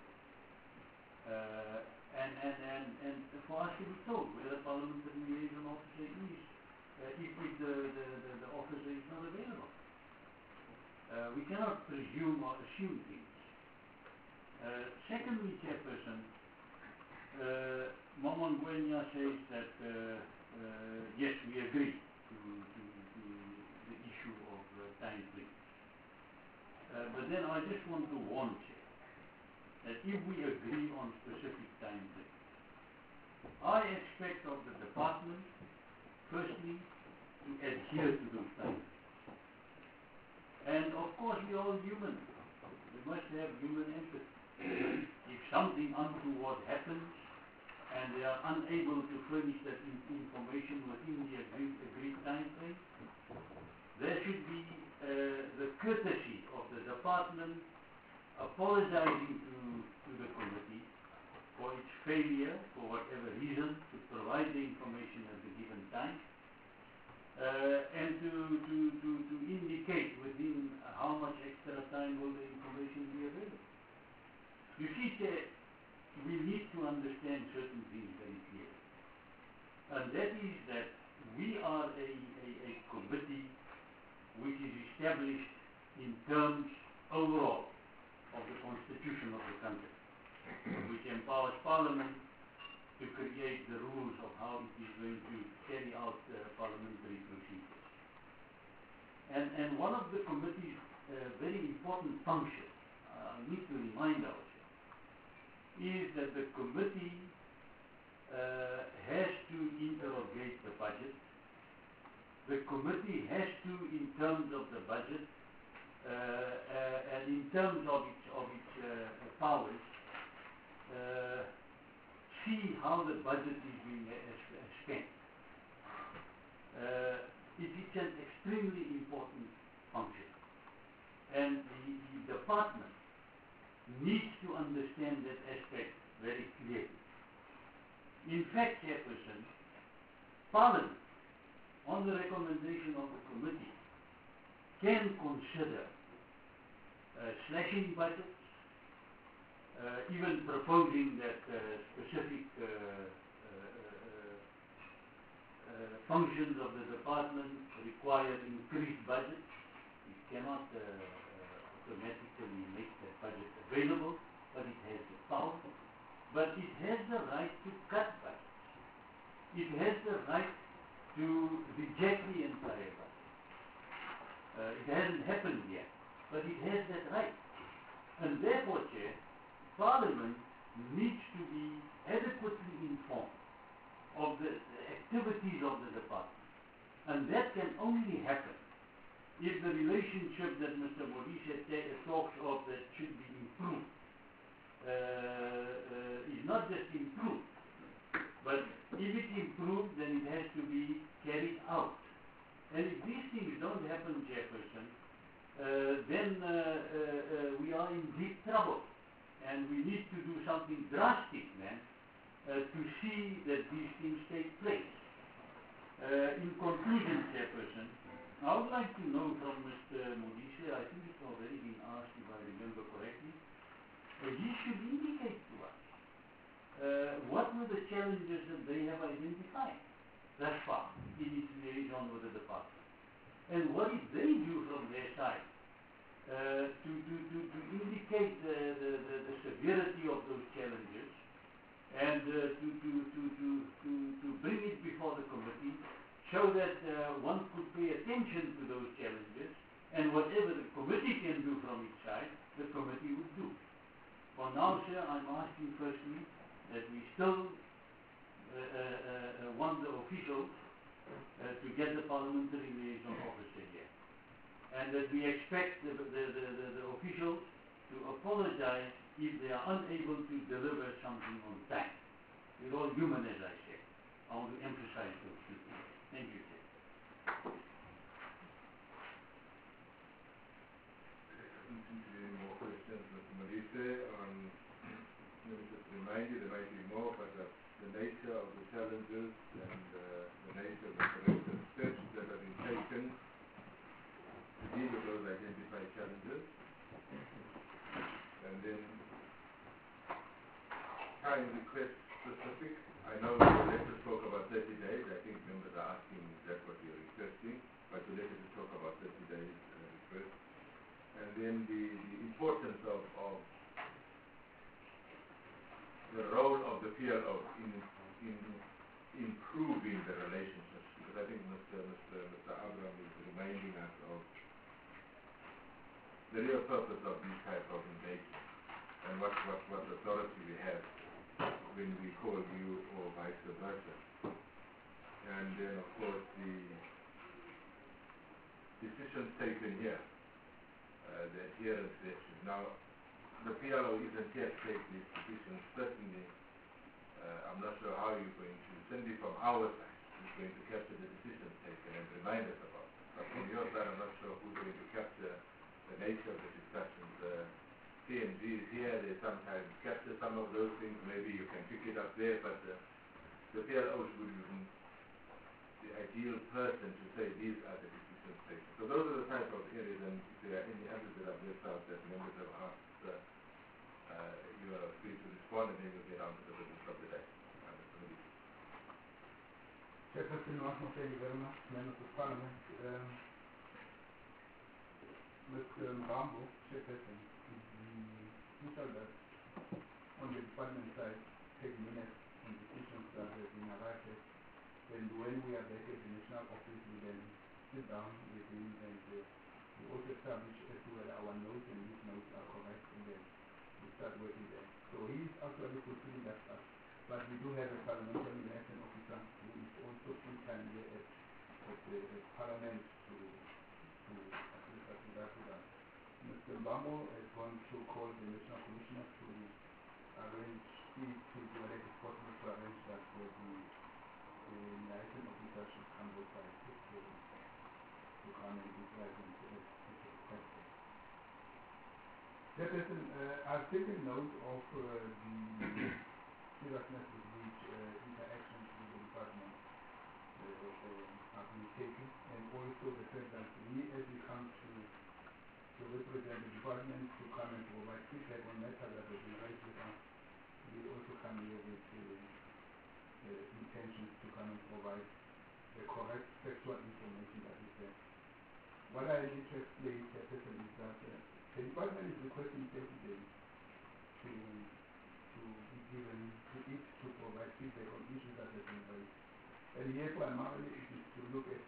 And for us to be told where the parliamentary liaison officer is, if the officer is not available. We cannot presume or assume things. Secondly, Chairperson, Mama Gwenya says that yes, we agree to the issue of time limits. But then I just want to warn you that if we agree on specific time limits, I expect of the department, firstly, to adhere to those time limits. And of course, we are all human. We must have human empathy. If something untoward happens, and they are unable to furnish that information within the agreed time frame, there should be the courtesy of the department apologizing to the committee for its failure, for whatever reason, to provide the information at the given time, and to indicate within how much extra time will the information be available. You see, we need to understand certain things very clearly. And that is that we are a committee which is established in terms overall of the constitution of the country, which empowers Parliament to create the rules of how it is going to carry out parliamentary procedures. And one of the committee's very important functions, I need to remind ourselves, is that the committee has to interrogate the budget. The committee has to, in terms of the budget and in terms of its powers, see how the budget is being spent. It's an extremely important function, and the department needs to understand that aspect very clearly. In fact, Chairperson, Parliament, on the recommendation of the committee, can consider slashing budgets, even proposing that specific functions of the department require increased budgets. It cannot automatically make that budget available, but it has the power. But it has the right to cut budgets. It has the right to reject the entire budget. It hasn't happened yet, but it has that right. And therefore, Chair, Parliament needs to be adequately informed of the activities of the department. And that can only happen if the relationship that Mr. Modise talks of that should be improved is not just improved, but if it's improved, then it has to be carried out. And if these things don't happen, Chairperson, then we are in deep trouble. And we need to do something drastic then to see that these things take place. In conclusion, Chairperson, I would like to know from Mr. Modise, I think it's already been asked if I remember correctly, he should indicate to us what were the challenges that they have identified thus far in its liaison with the department. And what did they do from their side to indicate the severity of those challenges and to bring it before the committee so that one could pay attention to those challenges, and whatever the committee can do from its side, the committee would do. For now, sir, I'm asking firstly that we still want the officials to get the parliamentary liaison officer here, and that we expect the officials to apologize if they are unable to deliver something on time. We're all human, as I said. I want to emphasize those two things. Thank you, Chair. Any more questions, Mr. Modise? Let me just remind you, there might be more, but the nature of the challenges and the nature of the corrective steps that have been taken to deal with those identified challenges. And then time request specific. I know the letter spoke about 30 days. I think members are asking that's what you're requesting, but the letter to talk about 30 days request. And then the importance of the role of the PLO in improving the relationships, because I think Mr. Abraham is reminding us of the real purpose of these type of engagements and what authority we have when we call you or vice versa. And then of course the decisions taken here, the adherence decisions. Now the PLO isn't here to take these decisions. Certainly I'm not sure how you're going to, Cindy from our side, is going to capture the decisions taken and remind us about them. But from your side, I'm not sure who's going to capture the nature of the discussions. CMG is here, they sometimes capture some of those things, maybe you can pick it up there, but the PLOs would be the ideal person to say these are the decisions taken. So those are the type of areas, and if there are any others that I've left out that members have asked, you are free to respond, and then we'll get on to the business of the day. Chairperson Martin, thank you very much. Members of Parliament. Mr. Mbambo, Chairperson, the official that on the department side take minutes on decisions that have been arrived at. And when we are back at the national office, we then sit down with him and we also establish as to whether our notes and these notes are correct, and then we start working there. So he is actually fulfilling that task. But we do have a parliamentary liaison officer who is also full-time here at the Parliament to assist us in that regard. Mr. Mbambo has gone to call the National Commissioner to arrange, to whether it is possible to arrange that the liaison officer should come both sides to come and utilize them to requested. Chairperson, I've taken note of the seriousness with which interactions with the department have been taken, and also the fact that we, as we come to represent the department, to come and provide feedback on matters that have been raised with us, we also come here with intentions to come and provide the correct factual information that is there. What I need to explain, Chairperson, is that the department is requesting 30 days to be given to it to provide feedback on issues that have been raised. And here primarily it is to look at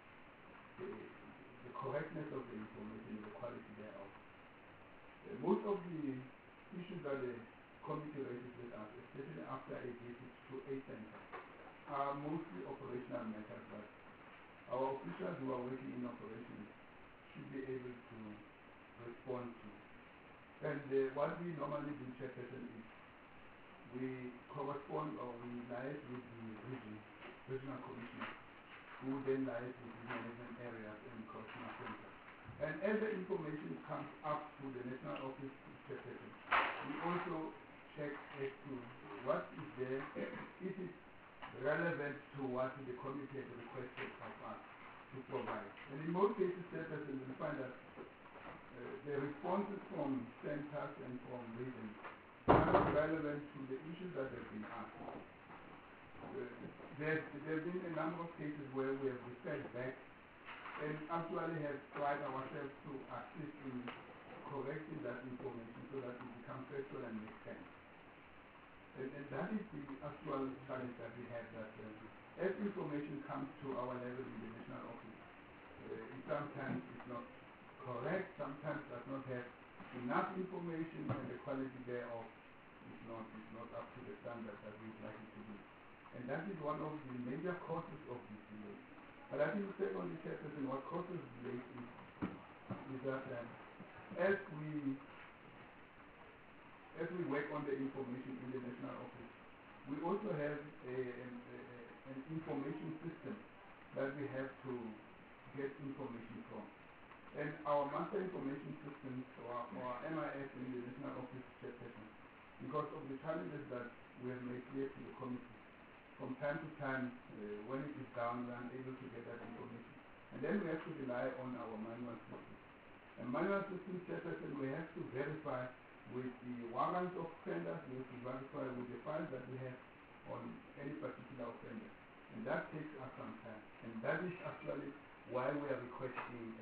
the correctness of the information and the quality thereof. Most of the issues that the committee raises with us, especially after a visit to a center, are mostly operational matters that our officials who are working in operations should be able to respond to. And what we normally do, Chairperson, is we correspond or we liaise with the regional commissioner, who then liaise with the management areas and correctional centers. And as the information comes up to the national office, Chairperson, we also check as to what is there, if it's relevant to what the committee has requested of us to provide. And in most cases, Chairperson, we find that the responses from centers and from regions are not relevant to the issues that have been asked. There have been a number of cases where we have referred back and actually have tried ourselves to assist in correcting that information so that it becomes factual and makes sense. And that is the actual challenge that we have, that as information comes to our level in the national office, it sometimes is not correct, sometimes does not have enough information, and the quality thereof is not up to the standard that we would like it to be. And that is one of the major causes of this delay. But I think secondly, Chairperson, what causes delay is that as we work on the information in the national office, we also have an information system that we have to get information from. And our master information systems, or MIS in the national office, Chairperson, because of the challenges that we have made clear to the committee, from time to time, when it is down, we are unable to get that information. And then we have to rely on our manual system. And manual system, Chairperson, we have to verify with the warrants of offenders, we have to verify with the files that we have on any particular offender. And that takes us some time. And that is actually why we are requesting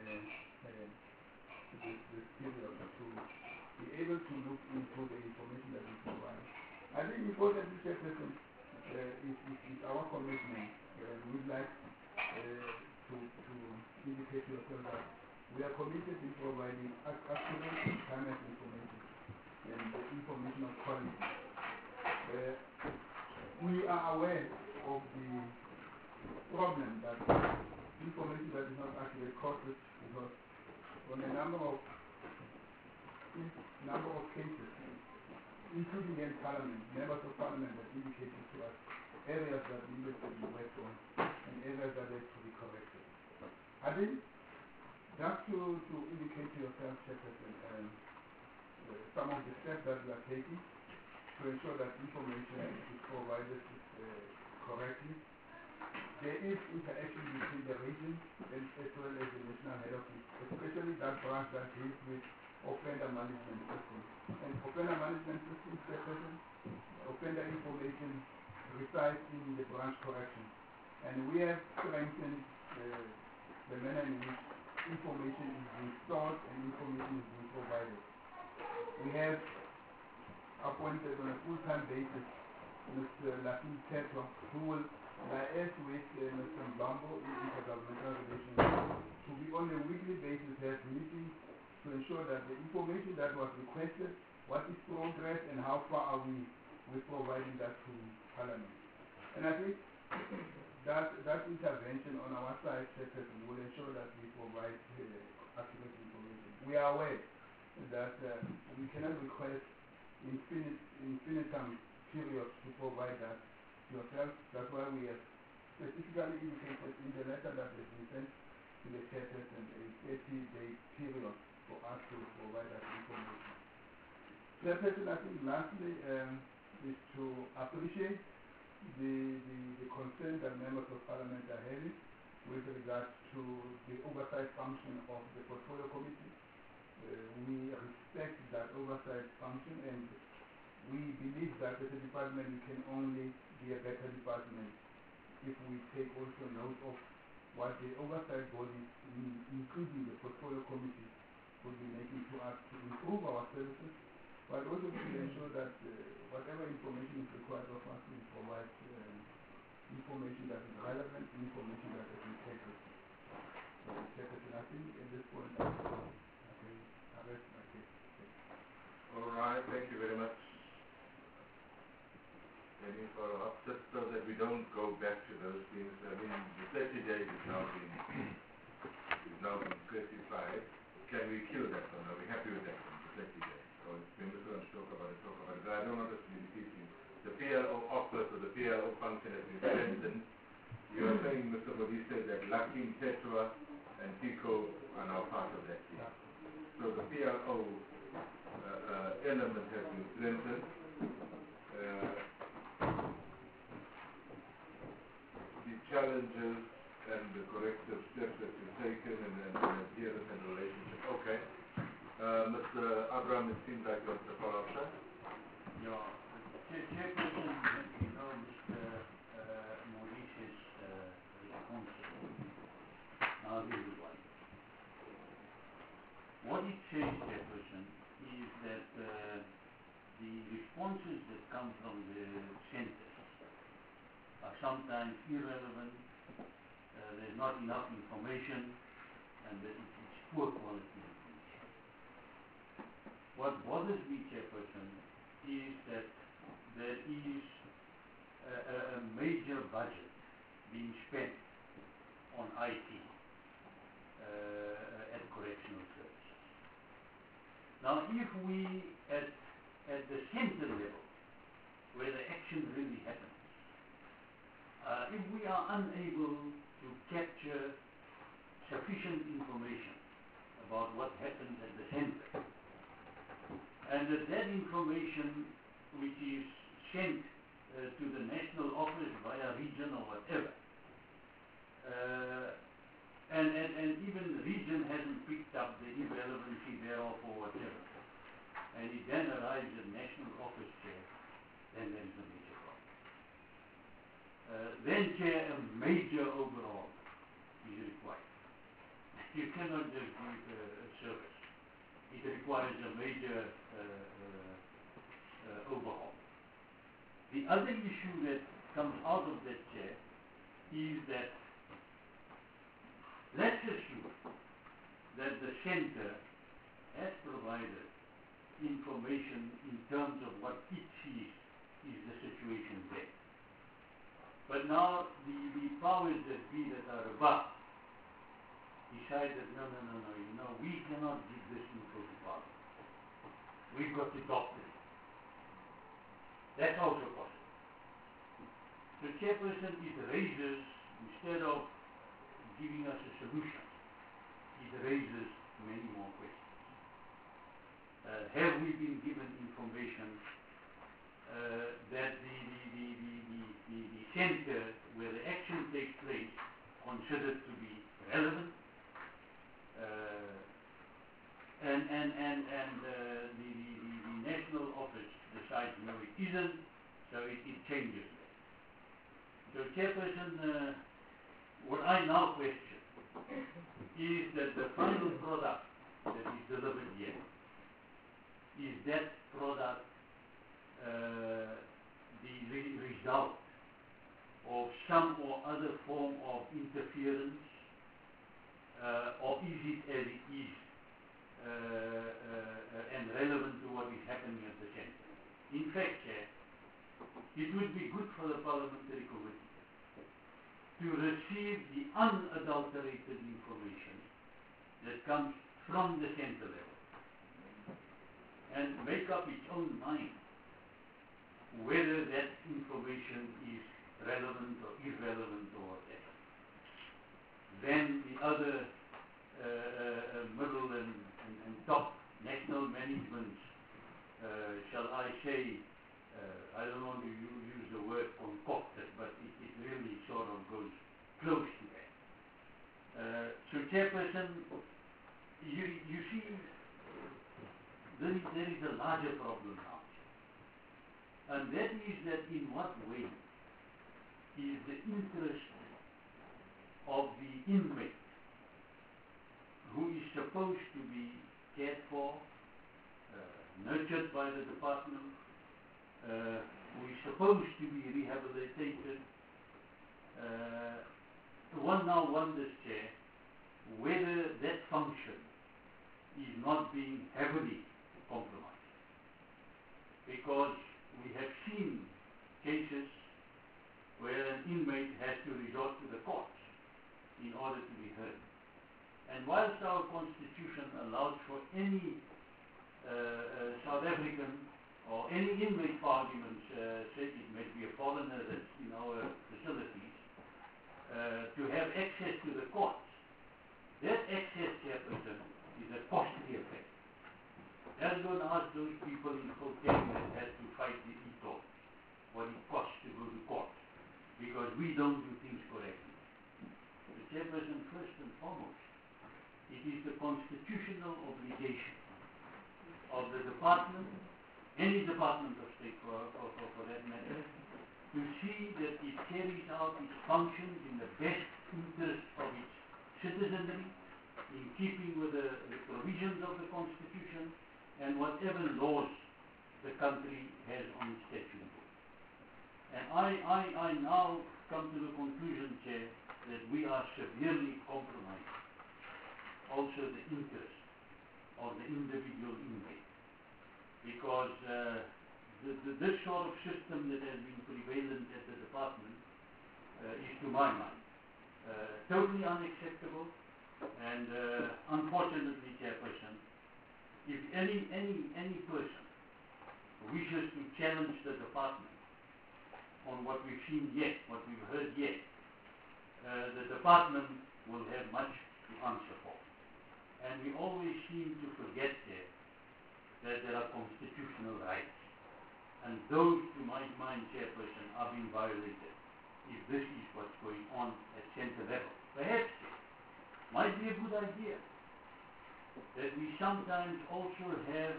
this period to be able to look into the information that we provide. I think importantly, Chairperson, is our commitment. We'd like to indicate to yourself that we are committed in providing accurate and timely information and the information of quality. We are aware of the problem that information that is not accurate causes, because on a number of cases, including in Parliament, members of Parliament that indicated to us areas that needed to be worked on and areas that had to be corrected. I think, just to indicate to yourself, Chairperson, some of the steps that we are taking to ensure that information is provided correctly. There is interaction between the region and as well as the national head office, especially that branch that deals with offender management systems. And offender management systems, Chairperson, offender information resides in the branch correction. And we have strengthened the manner in which information is being stored and information is being provided. We have appointed on a full-time basis Mr. Latin Tetwa, who will liaise with Mr. Mbambo in intergovernmental relations to be on a weekly basis have meetings to ensure that the information that was requested, what is progress and how far are we with providing that to Parliament. And I think that intervention on our side, Chairperson, will ensure that we provide accurate information. We are aware that we cannot request infinitum periods to provide that to yourself. That's why we have specifically indicated in the letter that has been sent to the Chairperson a 30-day period for us to provide that information. Chairperson, I think lastly is to appreciate the concern that members of Parliament are having with regards to the oversight function of the Portfolio Committee. We respect that oversight function, and we believe that as a department we can only be a better department if we take also note of what the oversight bodies, including the Portfolio Committee, will be making to us to improve our services, but also to ensure that whatever information is required of us, we provide information that is relevant, information that is integrity. I think at this point I can arrest my case. All right, thank you very much. Any follow-up? Just so that we don't go back to those things. I mean, the 30 days is now been specified. Can we kill that one? Are we happy with that one, the 30 days? Or if members want to talk about it. But I don't want us to be repeating. The PLO office or the PLO function has been strengthened. You are saying, Mr. Modi said that Lakim, Tetwa, and Tico are now part of that team. So the PLO element has been strengthened. The challenges and the corrective steps that you've taken and adherence and relationship. Okay. Mr. Abraham, it seems like you want to follow up, sir? Yeah. Chairperson, you know, Mr. Maurice's response. Now, this is one. What it says, Chairperson, is that the responses that come from the centers are sometimes irrelevant, there's not enough information, and that it's poor quality information. What bothers me, Chairperson, is that there is a major budget being spent on IT at correctional services. Now, if we at the center level, where the action really happens, if we are unable to capture sufficient information about what happens at the center, and that information which is sent to the national office via region or whatever, and even the region hasn't picked up the irrelevancy thereof or whatever, and it then arrives at national office chair, then there is a major problem. Then chair, a major overhaul is required. You cannot just give a service. It requires a major overhaul. The other issue that comes out of that chair is that let's assume that the center has provided information in terms of what it sees is the situation there. But now the powers that be that are above decide that no, we cannot give this info to Parliament. We've got to doctor it. That's also possible. So Chairperson, it raises, instead of giving us a solution, it raises many more questions. Have we been given information that the center where the action takes place considered to be relevant, and the national office decides no it isn't, so it changes that. So Chairperson, what I now question is that the final product that is delivered here, is that product the result of some or other form of interference, or is it as it is and relevant to what is happening at the center? In fact, Chair, it would be good for the parliamentary committee to receive the unadulterated information that comes from the center level and make up its own mind whether that information is relevant or irrelevant or whatever. Then the other middle and top national managements, shall I say, I don't want to use the word concocted, but it really sort of goes close to that. So Chairperson, you see, there is a larger problem now. And that is that in what way is the interest of the inmate, who is supposed to be cared for, nurtured by the department, who is supposed to be rehabilitated, one now wonders, Chair, whether that function is not being heavily compromised. Because we have seen cases where an inmate has to resort to the courts in order to be heard. And whilst our constitution allows for any South African or any inmate parliaments, say it may be a foreigner that's in our facilities, to have access to the courts, that access, Chairperson, is a costly affair. Let's go and ask those people in Gauteng that had to fight the ETO what it costs to go to court, because we don't do things correctly. The Chairperson, first and foremost, it is the constitutional obligation of the department, any department of state for that matter, to see that it carries out its functions in the best interest of its citizenry, in keeping with the provisions of the Constitution and whatever laws the country has on its statute book. And I now come to the conclusion, Chair, that we are severely compromising also the interest of the individual inmate. Because this sort of system that has been prevalent at the department is, to my mind, totally unacceptable. And unfortunately, Chairperson, if any person wishes to challenge the department on what we've seen yet, what we've heard yet, the department will have much to answer for. And we always seem to forget that there are constitutional rights. And those, to my mind, Chairperson, are being violated if this is what's going on at center level. Perhaps might be a good idea that we sometimes also have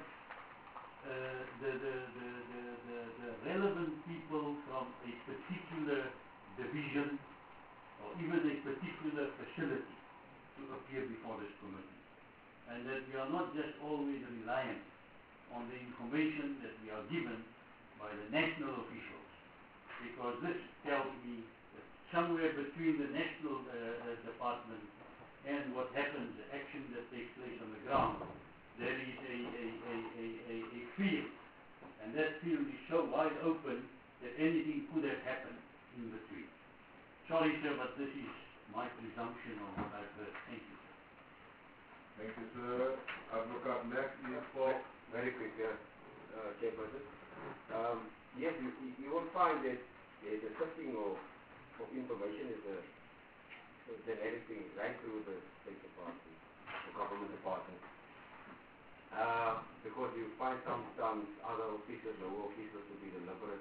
the relevant people from a particular division or even a particular facility to appear before this committee. And that we are not just always reliant on the information that we are given by the national officials, because this tells me that somewhere between the national department and what happens, the action that takes place on the ground, there is a field, and that field is so wide open that anything could have happened in between. Sorry, sir, but this is my presumption on what I've heard. Thank you, sir. Thank you, sir. Advocate next is for... Very quick, Chairperson. yes, you will find that the sifting of information is a generic thing right through the State Department, the government department. Because you find sometimes other officers, lower officers, to be deliberate,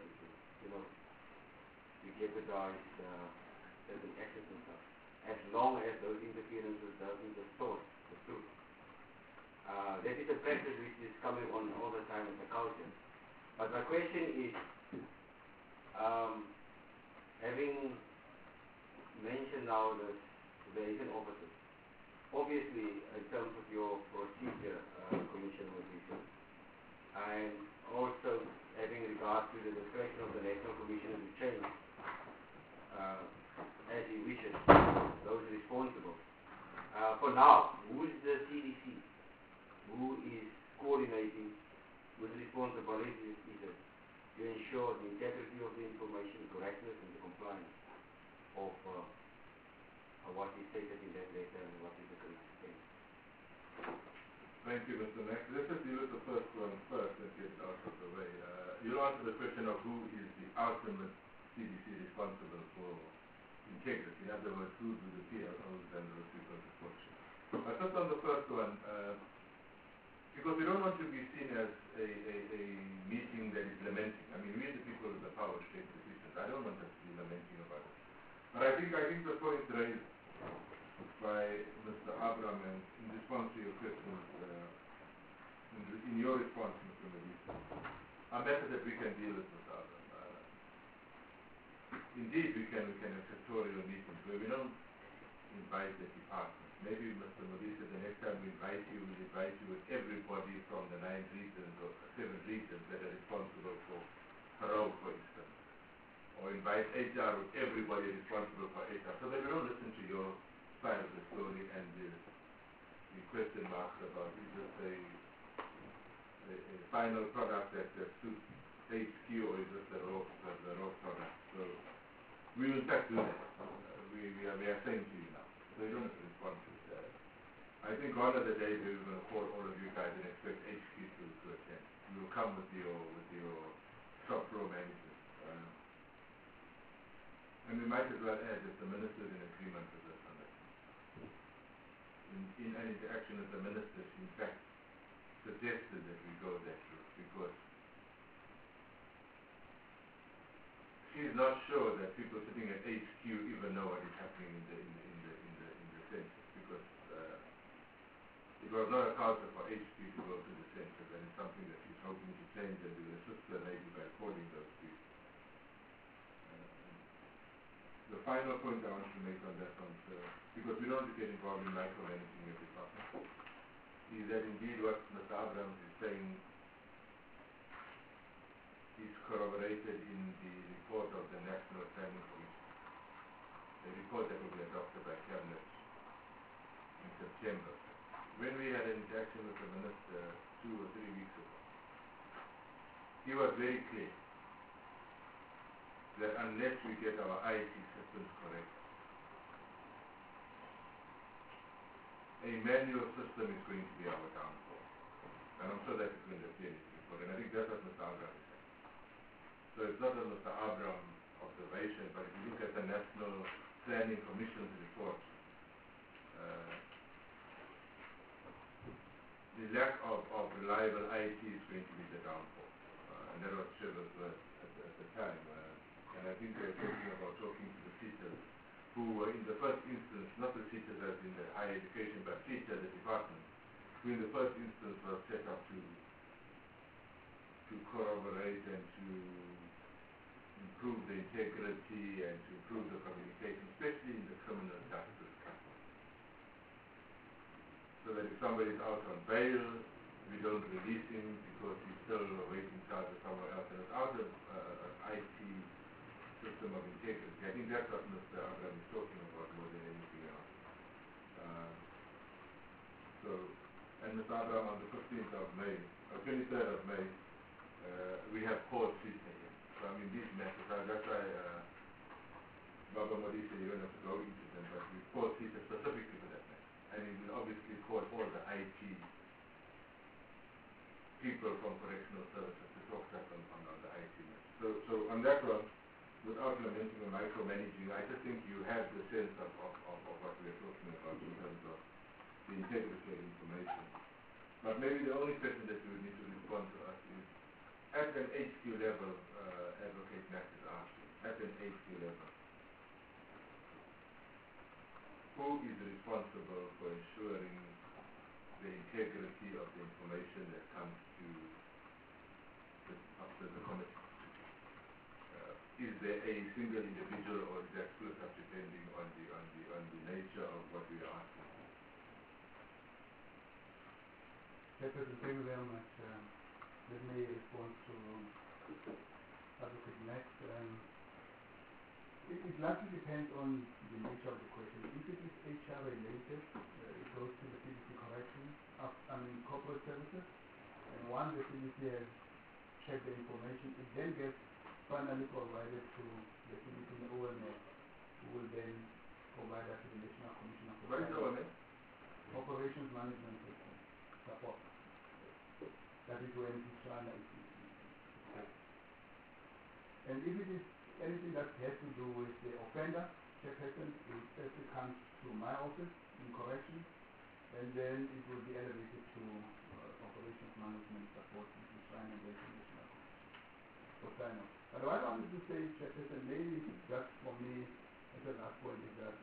to jeopardize certain actions and stuff, as long as those interferences doesn't distort the truth. That is a practice which is coming on all the time in the culture. But my question is, having mentioned now the liaison officers, obviously in terms of your procedure, Commissioner Modise, and also having regard to the discretion of the National Commissioner to change as he wishes those responsible. For now, who is the CDC? Who is coordinating, whose responsibility is it to ensure the integrity of the information, correctness and the compliance of what is stated in that letter and what is the correct thing? Thank you, Mr. Max. Let's just deal with the first one first and get it out of the way. You'll answer the question of who is the ultimate CDC responsible for integrity. In other words, who do the PLOs and those people report to? But just on the first one, because we don't want to be seen as a meeting that is lamenting. I mean, we the people with the power to take decisions. I don't want us to be lamenting about it. But I think the point raised by Mr. Abraham and in response to your questions, in your response, Mr. Modise, are methods that we can deal with, Mr. Abraham. Indeed, we can have sectorial meetings where we don't invite the department. Maybe, Mr. Modise, the next time we invite you, we'll invite you with everybody from the 9 regions or 7 regions that are responsible for parole, for instance. Or invite HR with everybody responsible for HR, so that we don't listen to your side of the story and the question marks about is this a final product that suits HQ or is this the raw product. So we will in fact do that. We are saying to you now. So you don't have to respond to that. I think one of the days we're going to call all of you guys and expect HQ to attend. You will come with your shop floor managers. And we might as well add that the minister is in agreement with this on that. In an interaction with the minister, she in fact suggested that we go that route because she is not sure that people sitting at HQ even know what is happening in the census, because it was not a culture for HQ to go to the census, and it's something that she's hoping to change, and we will assist her maybe by calling those people. The final point I want to make on that one, because we don't get involved in micromanaging your department, is that indeed what Mr. Abrahams is saying is corroborated in the report of the National Planning Commission, a report that will be adopted by Cabinet in September. When we had an interaction with the Minister 2 or 3 weeks ago, he was very clear that unless we get our IT systems correct, a manual system is going to be our downfall. And I'm sure that is going to appear in his report. And I think that's what Mr. Abraham is saying. So it's not a Mr. Abraham observation, but if you look at the National Planning Commission's report, the lack of reliable IT is going to be the downfall. And that was Trevor's word at the time. And I think they were talking to the teachers who were in the first instance, not the teachers as in the higher education, but teachers, the department, who in the first instance was set up to corroborate and to improve the integrity and to improve the communication, especially in the criminal justice. So that if somebody is out on bail, we don't release him because he's still awaiting charges somewhere else. And it's out of IT system of integrity. I think that's what Mr. Abraham is talking about more than anything else. And Mr. Abraham, on the 15th of May, or 23rd of May, we have called CISA here. So I mean, these matters, that's why Baba Modise, you don't have to go into them, but we called CISA specifically for that matter. And we will obviously call all the IT people from correctional services to talk to us on the IT matter. So I just think you have the sense of what we are talking about in terms of the integrity of information. But maybe the only question that you need to respond to us is, at an HQ level, Advocate Max is asking, at an HQ level, who is responsible for ensuring the integrity of the information that comes to the committee? Is there a single individual, or is that split up depending on the nature of what we are asking? Thank you very much. Let me respond to Advocate Max. It largely depends on the nature of the question. If it is HR related, it goes to the CBC correction, corporate services. And once the CBC has checked the information, it then gets finally provided to the CBC OMS, who will then provide that to the National Commission for What is the OMS? Operations Management System support. That is when it's run. And if it is anything that has to do with the offender, chairperson, it first comes to my office in correction, and then it will be elevated to operations management support, which is run in the National Commission for sign-off. But what I wanted to say, chairperson, maybe just for me, as the last point, is that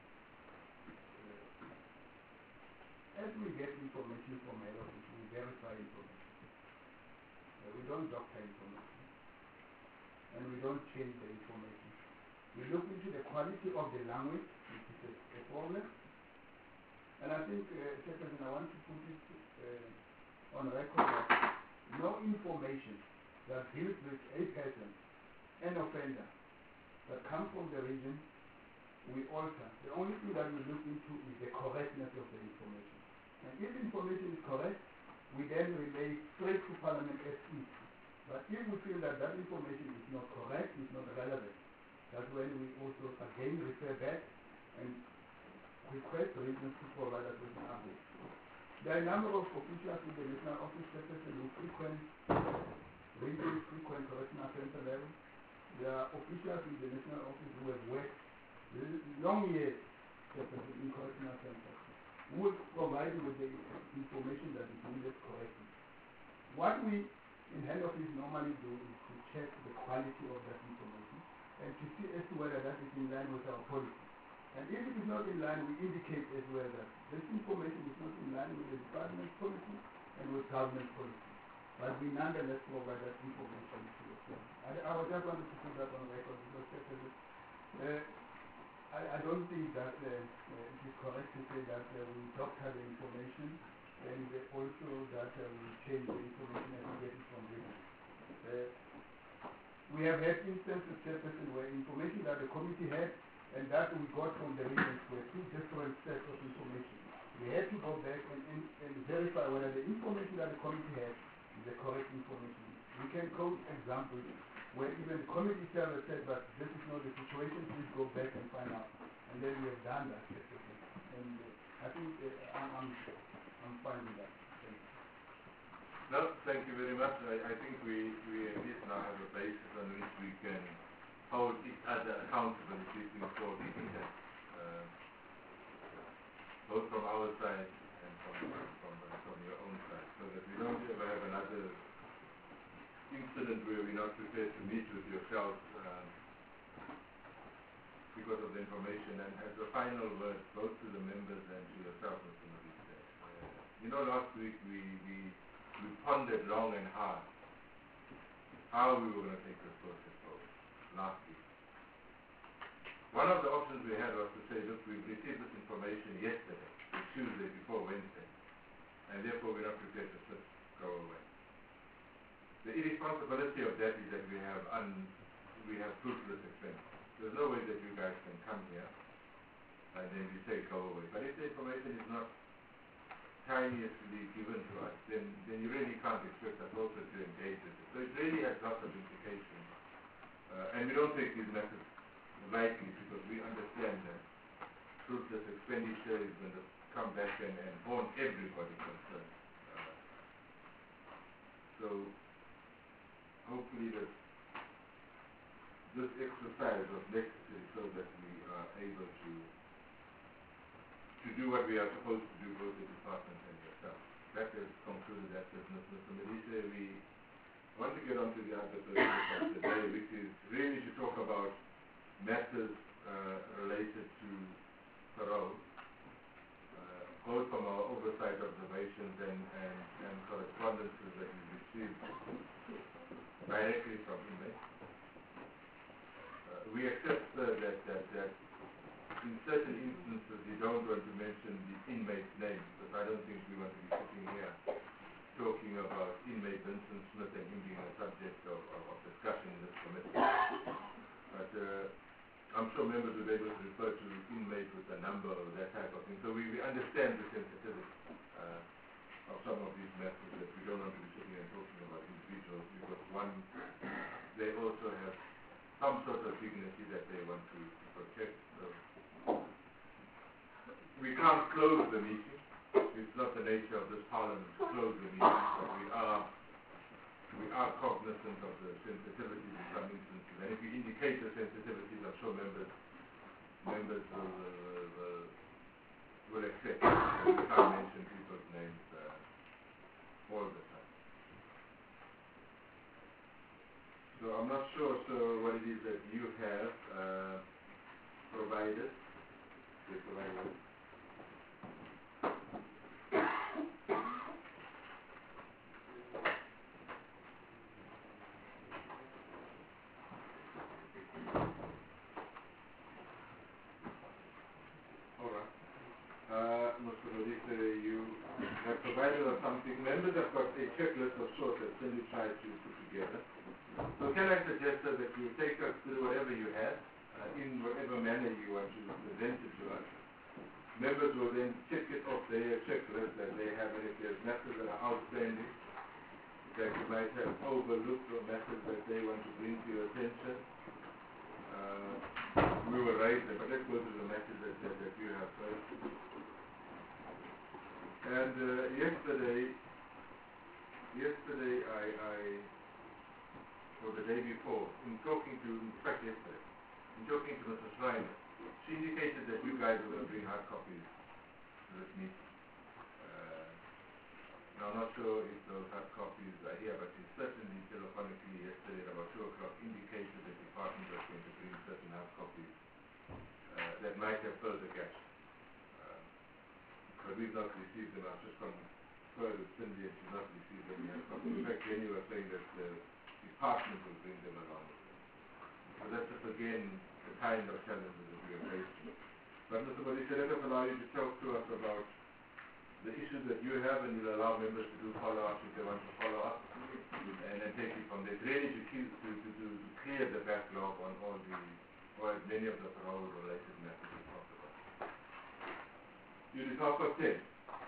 as we get information from head office, we verify information. We don't doctor information, and we don't change the information. We look into the quality of the language, which is a problem. And I think, Chairperson, I want to put it on record that no information that deals with a person, an offender, that comes from the region, we alter. The only thing that we look into is the correctness of the information. And if information is correct, we then relay straight to Parliament as is. But if we feel that that information is not correct, is not relevant, that's when we also again refer back and request regions to provide us with an update. There are a number of officials in the National Office who frequent regions, frequent correctional center level. There are officials in the National Office who have worked long years in correctional centers, who will provide you with the information that is needed correctly. What we in head office normally do is to check the quality of that information and to see as to whether that is in line with our policy. And if it is not in line, we indicate as well that this information is not in line with the department's policy and with government policy. But we nonetheless provide that information to the firm. I was just wanted to put that on record because I don't think that it is correct to say that we doctor the information and also that we change the information as we get it from region. We have had instances, Chairperson, where information that the committee had and that we got from the regions were two different sets of information. We had to go back and verify whether the information that the committee had is the correct information. We can quote examples where even the committee itself has said, but this is not the situation, please go back and find out. And then we have done that. And I think I'm fine with that. Thank you. No, thank you very much. I think we at least now have a basis on which we can hold each other accountable if these things fall into that. Both from our side and from your own side, so that we don't ever have another incident where we're not prepared to meet with yourselves because of the information. And as a final word, both to the members and to yourself, Mr. Modise, last week we pondered long and hard how we were going to take this process forward. Last week, one of the options we had was to say, look, we've received this information yesterday, Tuesday before Wednesday, and therefore we're not prepared to just go away. The irresponsibility of that is that we have fruitless expense. There's no way that you guys can come here and then we say go away. But if the information is not timeously given to us, then you really can't expect us also to engage with it. So it really has lots of implications. And we don't take these methods lightly because we understand that fruitless expenditure is going to come back and haunt everybody concerned. So hopefully this exercise was necessary so that we are able to do what we are supposed to do, both the department and yourself. That is concluded that business. Mr. Medise, we want to get on to the other business of the day, which is really to talk about matters related to parole, both from our oversight observations and correspondences that we received directly from inmates. We accept that in certain instances you don't want to mention the inmate's name, because I don't think we want to be sitting here talking about inmate Vincent Smith and him being a subject of discussion in this committee. But I'm sure members will be able to refer to inmate with a number or that type of thing. So we understand the sensitivity of some of these matters, that we don't want to be sitting and talking about individuals, because one, they also have some sort of dignity that they want to protect. So we can't close the meeting. It's not the nature of this parliament to close the meeting, but we are cognizant of the sensitivities in some instances. And if we indicate the sensitivities, I'm sure members will accept that we can't mention people's names all the time. So I'm not sure what it is that you have provided. Mr. Modise, you have provided us something. Members have got a checklist of sorts that Cindy tried to put together. So can I suggest that you take us through whatever you have, in whatever manner you want to present it to us. Members will then check it off their checklist that they have, and if there's matters that are outstanding, that you might have overlooked, or matters that they want to bring to your attention, we will raise them. But let's go to the matters that you have first. And yesterday or the day before, in talking to Mrs. Schreiner, she indicated that you guys were going to bring hard copies to this meeting. Now, I'm not sure if those hard copies are here, but she certainly telephonically yesterday at about 2 o'clock indicated that the department was going to bring certain hard copies that might have filled the gaps. But we've not received them. I've just conferred with Cindy and she's not received any hard copies. In fact, Jenny was saying that the department will bring them along. So that's just again the kind of challenges that we are facing. But Mr. Modise, let us allow you to talk to us about the issues that you have, and you'll allow members to do follow-ups if they want to follow up, and then take it from there. It's really to clear the backlog on or many of the parole-related matters we talked about. You did talk of 10.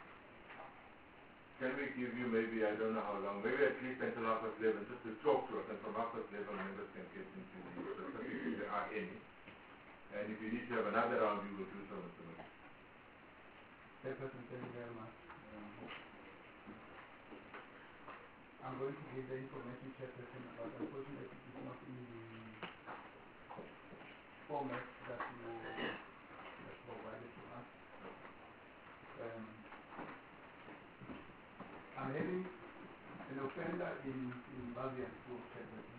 Can we give you maybe, I don't know how long, maybe at least until 11, just to talk to us, and from 11 members can get into the specifics if there are any. And if you need to have another round, we will do so, Mr. Modise. Chairperson, thank you very much. I'm going to give the information, Chairperson, but unfortunately it's not in the format that you have provided to us. I'm having an offender in Bavian School, Chairperson,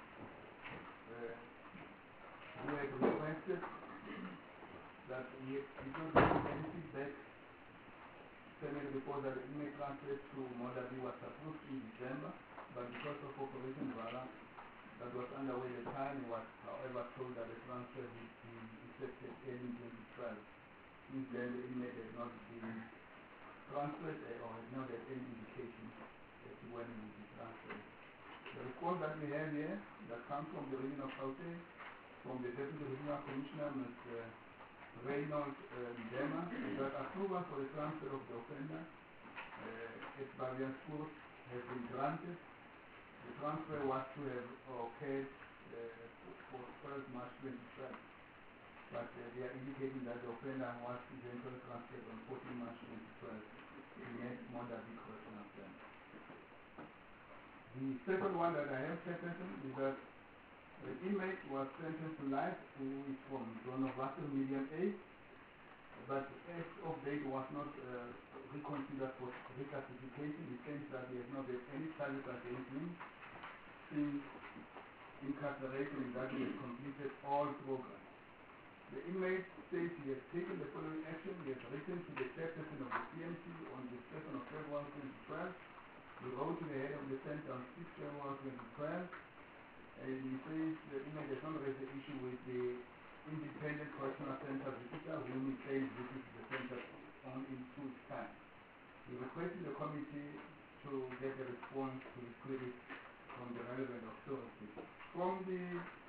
who had requested that he don't receive any feedback stemming because the inmate transfer to Modabi was approved in December, but because of Operation Vala that was underway at the time, he was however told that the transfer would be effected early 2012. Since then, the inmate has not been transferred or has not had any indication as to when he will be transferred. The report that we have here, that comes from the region of Gauteng, from the Deputy Regional Commissioner, Mr. Reynold Ndema, that approval for the transfer of the offender at Bavian School has been granted. The transfer was to have occurred for 1st March 2012, but they are indicating that the offender was eventually transferred on 14 March 2012 to next Modabi Correctional Center. The second one that I have, Chairperson, is that The inmate was sentenced to life, who is from zone of Russell Medium A, but as of date was not reconsidered for reclassification. It claims that he has not had any charges against him since incarceration and that he has completed all programs. The inmate says he has taken the following action. He has written to the chairperson of the CMC on the 2nd of February 2012. He wrote to the head of the center on 6th February 2012. And he says the inmate has not raised the issue with the Independent Correctional Center visitor, whom he claims visits the center on in 2 weeks' time. He requested the committee to get a response to his queries from the relevant authorities. From the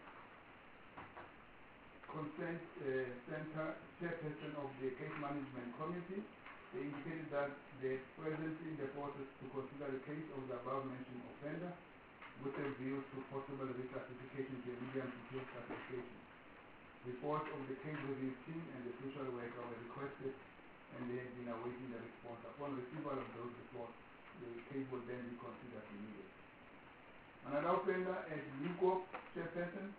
Consent Center chairperson of the Case Management Committee, they indicated that they are presently in the process to consider the case of the above-mentioned offender with a view to possible reclassification to a medium security classification. Reports of the case review team and the social worker were requested and they have been awaiting the response. Upon receival of those reports, the case will then be considered immediately. Another offender at Lugo chairperson,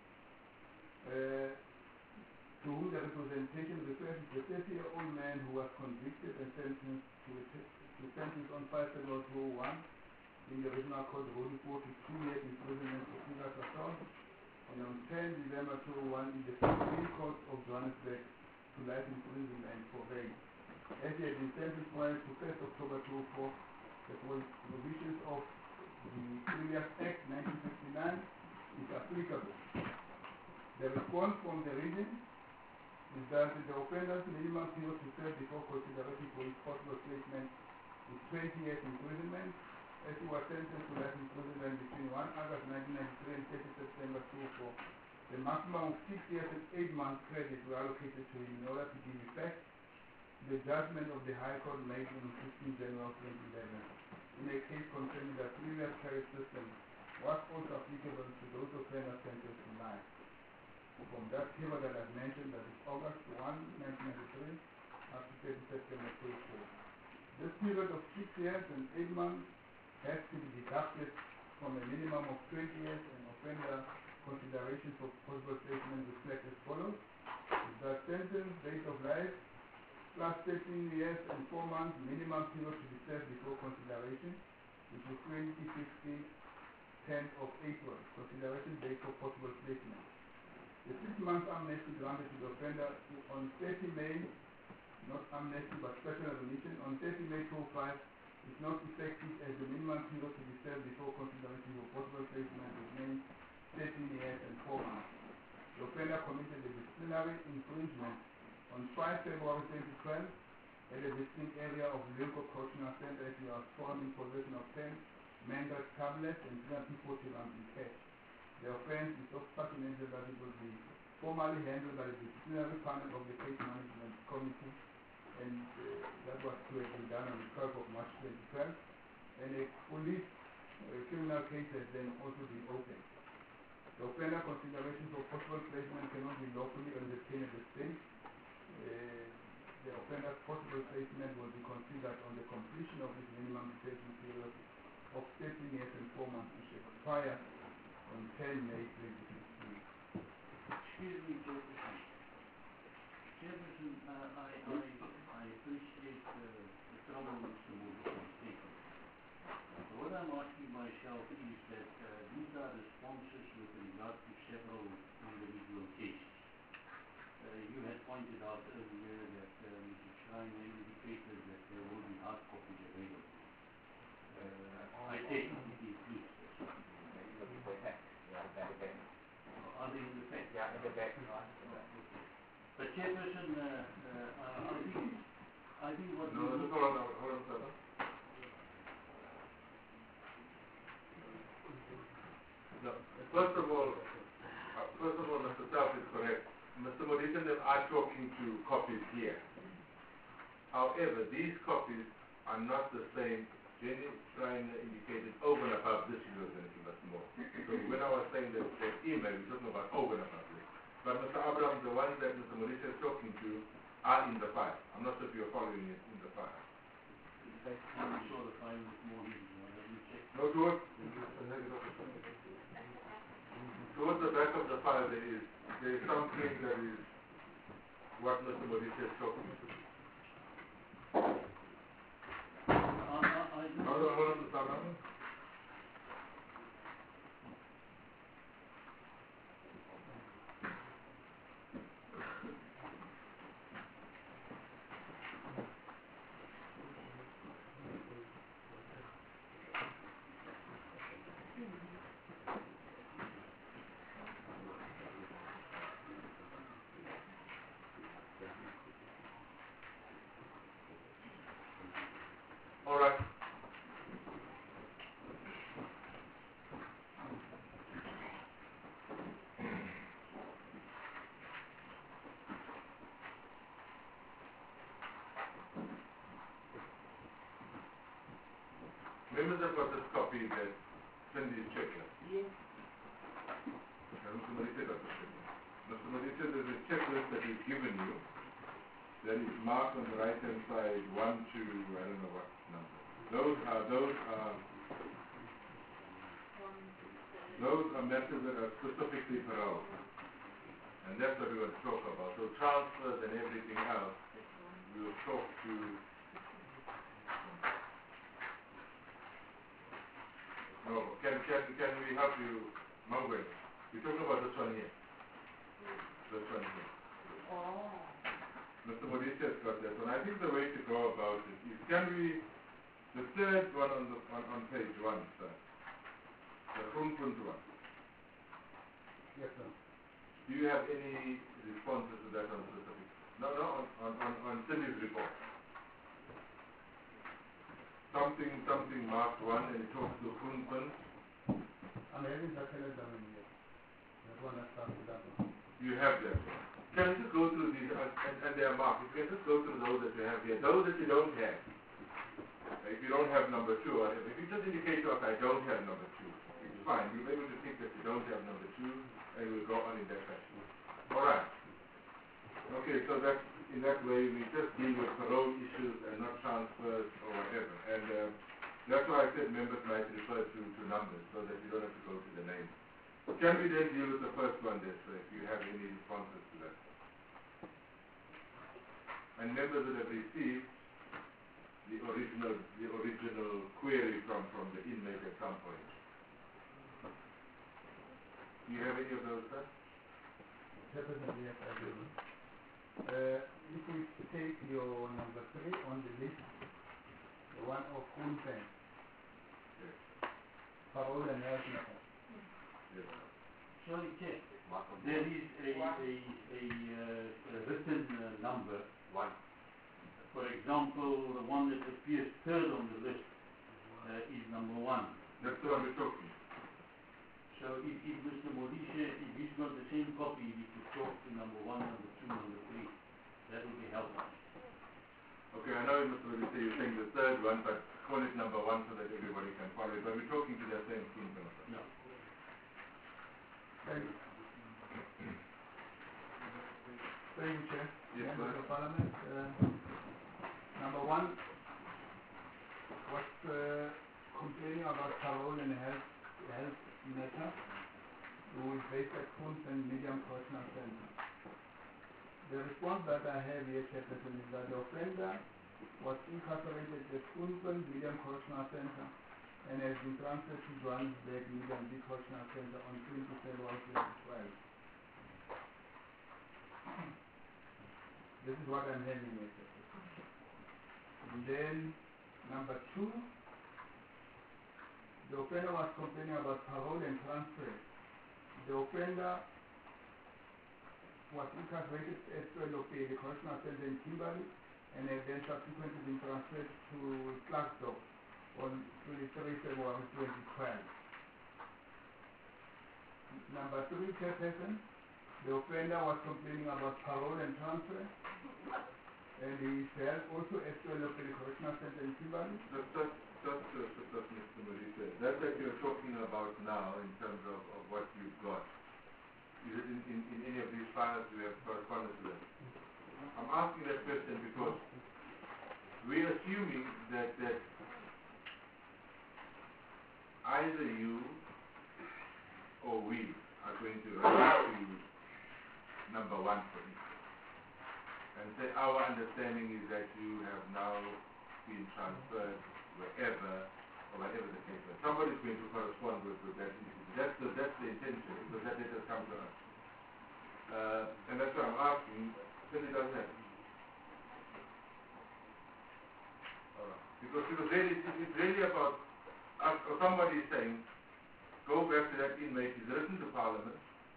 to whom the representation refers to the 30-year-old man who was convicted and sentenced to sentence on 5 February 2001 in the original court ruling for 2 years imprisonment for serious assault, and on 10 December 2001 in the Supreme Court of Johannesburg to life imprisonment for bail. As he had been sentenced prior to 1st October 2004, the provisions of the Previous Act 1959 is applicable. The response from the region is that the offender's minimum period to serve before consideration for his possible placement is 20 years imprisonment, as he was sentenced to life imprisonment between 1 August 1993 and 30 September 2004. The maximum of 6 years and 8 months credit were allocated to him in order to give effect to the judgment of the High Court made on 15 January 2011 in a case concerning the previous credit system was also applicable to those offenders sentenced to life. From that table that I've mentioned, that is August 1, 1993, up to 30 September 2004. This period of 6 years and 8 months has to be deducted from a minimum of 20 years, and offender consideration for possible placement reflect as follows: is that sentence, date of life, plus 13 years and 4 months minimum period to be served before consideration, which is 2050, 10th of April, consideration date for possible placement. The 6 months amnesty granted to the offender on 30 May, not amnesty but special admission, on 30 May 2005 is not effective as the minimum period to be served before consideration for possible placement remains 13 years and 4 months. The offender committed a disciplinary infringement on 5 February 2012 at a distinct area of Lincoln Correctional Center as he was found in possession of 10 Mandrake tablets and 340 rand in cash. The offense is of such a nature that it will be formally handled by the disciplinary panel of the Case Management Committee, and that was to have been done on the 12th of March 2012, and a police criminal case has then also been opened. The offender consideration for possible placement cannot be lawfully entertained at the state. The offender's possible placement will be considered on the completion of his minimum detention period of 13 years and 4 months, which expires on 10 May 2016. Excuse me, Chairperson. Chairperson, I appreciate the trouble Mr. Moses is taking. What I'm asking myself is that these are responses with regard to several individual cases. You had pointed out earlier that Mr. Schreiner indicated that there will be hard copies available. I take it includes this. Are they in the back? Yeah, in the back. But Chairperson, I think what no, hold on, sir. No, first of all, Mr. Self is correct. Mr. Modise and them are talking to copies here. However, these copies are not the same. Jenny Schreiner indicated over and above this, she was going to give us more. So when I was saying that email, we're talking about over and above this. But Mr. Abraham, the ones that Mr. Modise is talking to are in the file. I'm not sure if you're following it in the file. I saw the file with more reasons. Let me check. No, to it. To towards the back of the file there is something that is what Mr. Modise is talking about. Hold on, stop now. All right. Members have got this copy that Cindy's checklist. Yes. Mr. Modise got this checklist. Mr. Modise, there's a checklist that is given you that is marked on the right hand side 1 to I don't know what number. Those are matters that are specifically parole. And that's what we're going to talk about. So transfers and everything else, we'll talk to. No, can we help you, Mangwe? We're talking about this one here. This one here. Oh. Mr. Modise has got that one. I think the way to go about it is, can we, the third one on page 1, sir, the Groenpunt one. Yes, sir. Do you have any responses to that on specific? No, on Cindy's report. Something marked 1 and it talks to Groenpunt. I'm having the calendar here. That one has started that one. You have that one. Can you just go through these, and they are marked. If you can just go through those that you have here. Those that you don't have. If you don't have number 2, or if you just indicate to us, I don't have number 2, it's fine. We'll be able to think that you don't have number 2, and we'll go on in that fashion. Alright. Okay, so that's, in that way, we just deal with parole issues and not transfers or whatever. And that's why I said members might refer to numbers, so that you don't have to go to the name. Can we then deal with the first one there, so if you have any responses to that? And members that have received the original query from the inmate at some point. Do you have any of those, sir? Definitely, yes, I do. If we take your number 3 on the list, the one of Groenpunt, Yes. parole and health matter. Yes. Sorry, Chair. There is a written number. 1. For example, the one that appears third on the list is number 1. That's the one we're talking. So if Mr. Modise, if he's got the same copy, he could talk to number 1, number 2, number 3. That would be helpful. Okay, I know Mr. Modise, you're saying the third one, but call it number 1 so that everybody can follow it. But we're talking to the same Groenpunt. No. Thank you. Thank you, Chair. Yes, Members sir. of Parliament. Number 1 was complaining about parole and health matter, who is based at Groenpunt Medium Correctional Center. The response that I have here, Chairperson, is that the offender was incarcerated at Groenpunt Medium Correctional Center and has been transferred to Johannesburg Medium Correctional Center on 20 February 2012. This is what I'm having here, Chairperson. And then, number 2, the offender was complaining about parole and transfer. The offender was incarcerated at Lope, the correctional center in Kimberley, and has then subsequently been transferred to Klerksdorp on 23 February 2012. Number 3, Chairperson, the offender was complaining about parole and transfer, and he is held also at Lope, the correctional center in Kimberley. Just Mr. Modise, that you're talking about now in terms of what you've got, is it in any of these files you have correspondence with? I'm asking that question because we're assuming that either you or we are going going to write to number 1, for instance, and say, our understanding is that you have now been transferred wherever, or whatever the case is. Somebody's going to correspond with that individual. That's the intention, because that data comes to us. And that's why I'm asking, because it doesn't happen. Alright. Because it's really about us, or somebody is saying, go back to that inmate, he's written to Parliament,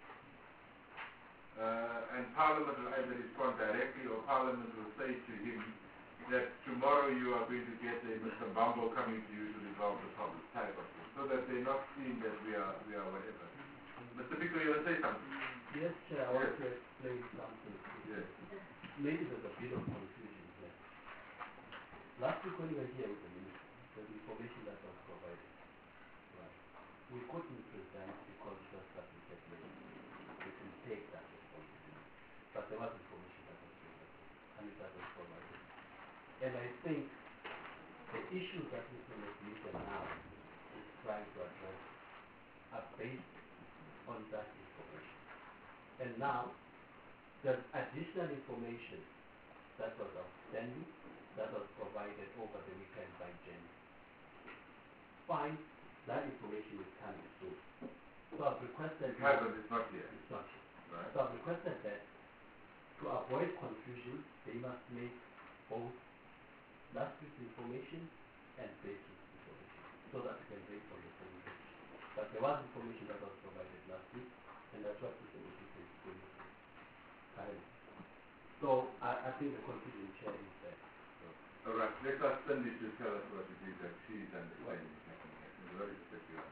and Parliament will either respond directly, or Parliament will say to him that tomorrow you are going to get a Mr. Mbambo coming to you to resolve the problem, type of thing, so that they're not seeing that we are whatever. Mr. Pico, you want to say something? Yes, Chair, I want to explain something. Yes. Maybe there's a bit of confusion here. Last week when we were here with the Minister, the information that was provided, right, we couldn't present because it was submitted late. We can take that responsibility. But there was information that was presented, and it was provided. And I think the issues that Mr. Mr. now is trying to address are based on that information. And now, there's additional information that was outstanding, that was provided over the weekend by Jenny. Fine, that information is coming soon. So I've requested It hasn't, it's not here. It's not here. Right. So I've requested that to avoid confusion, they must make both last week's information and this week's information, so that we can bring from the same page. But there was information that was provided last week, and that's what Mr. Mutisi is going to currently. So I think the confusion chair is there. All right, let us Cindy to tell us what it is that she's understanding. What is it that you are?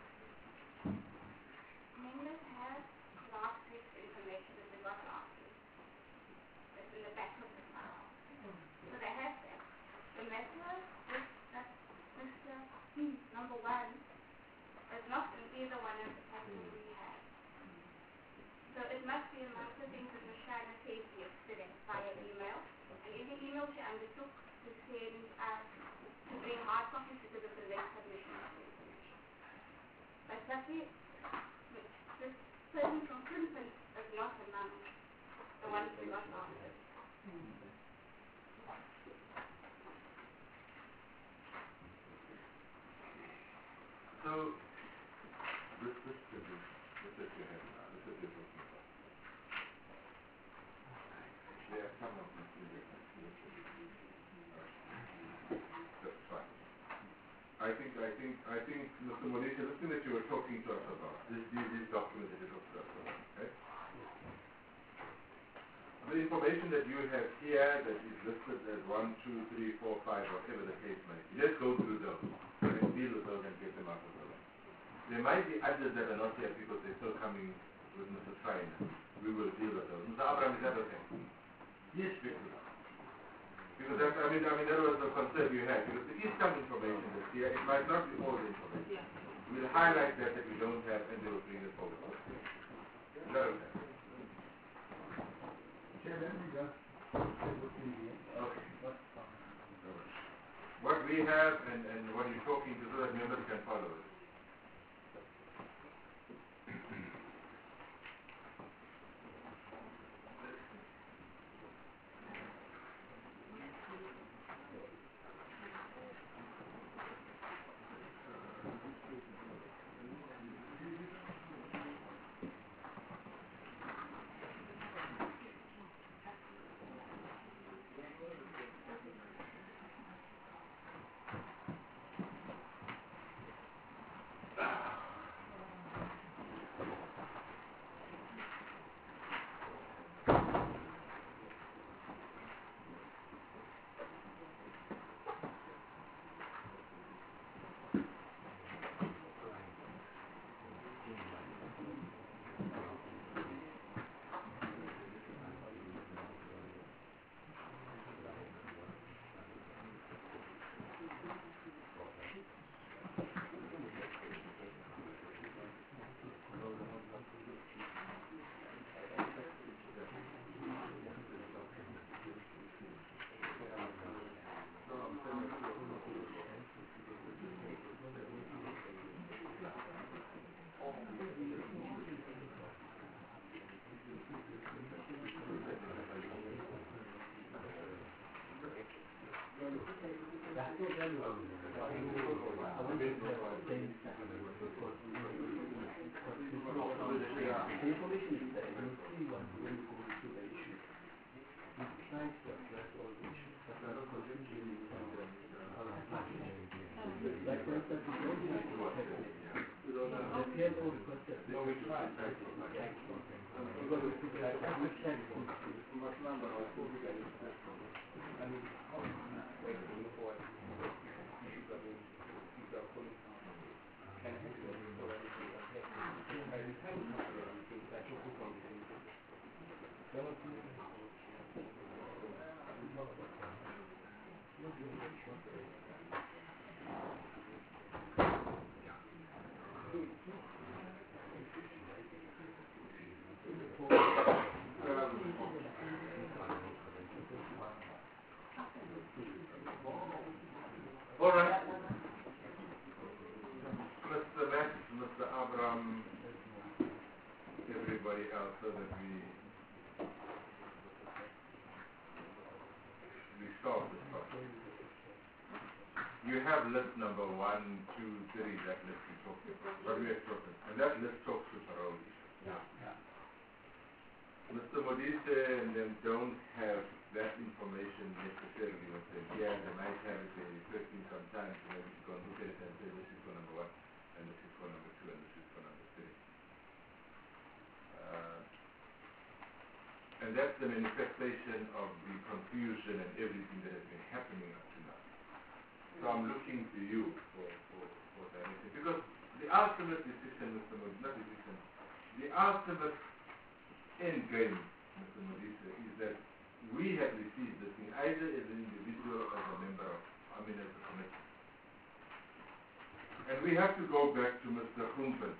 Members have last week's information that they got last week. That's in the back of the file. So they have that. The matter is that Mr. Number 1 is not in either one of the patterns we have. So it must be among the things that Ms. Shiner said yesterday via email. And in the email she undertook to send us to bring hard copies because of the late submission of the information. But Safi, this person from Clinton is not among the ones we got after. So, this is what you have now. This is what you're talking about. There are some of them in the that's fine. I think, Mr. Modise, the thing that you were talking to us about, these documents that you talked to us about, okay? The information that you have here that is listed as 1, 2, 3, 4, 5, whatever the case may be, let's go through those and deal with those and get them out of the way. There might be others that are not here because they're still coming with Mr. Trainer. We will deal with those. Mr. Abraham, is that okay? Yes, because that, that was the concern you had. Because there is some information that's here. It might not be all the information. Yeah. We'll highlight that we don't have and they will bring it forward. Is that okay? Chair, let me just say what's in here. Okay. What we have and what you're talking to so that members can follow it. That's no value. I want to have the same standard because the information is there. You see when you go into the issue. It's nice to address all the issues, but we are not concentrating on the like for instance, we don't have to protect it. The PLO requested no, we try. Because it's like which time much number of I mean, waiting for issues are being people are calling can happen for anything that happens. By the time you have everything, I focus on the same thing. Then what you all right. Mr. Max, Mr. Abraham, everybody else, so that we solve this problem. You have list number 1, 2, 3, that list we talked about, but we have talked about, and that list talks to parole issues. Yeah. Mr. Modise and them don't have that information necessarily with them. Yeah, they might have it in sometimes, maybe you can look at it and say this is for number 1, and this is for number 2, and this is for number 3. And that's the manifestation of the confusion and everything that has been happening up to now. So I'm looking to you for direction. Because the ultimate decision, Mr. Modise, not decision, the ultimate end game, Mr. Modise, is that we have received this thing either as an individual or as a member of, as a committee. And we have to go back to Mr. Groenpunt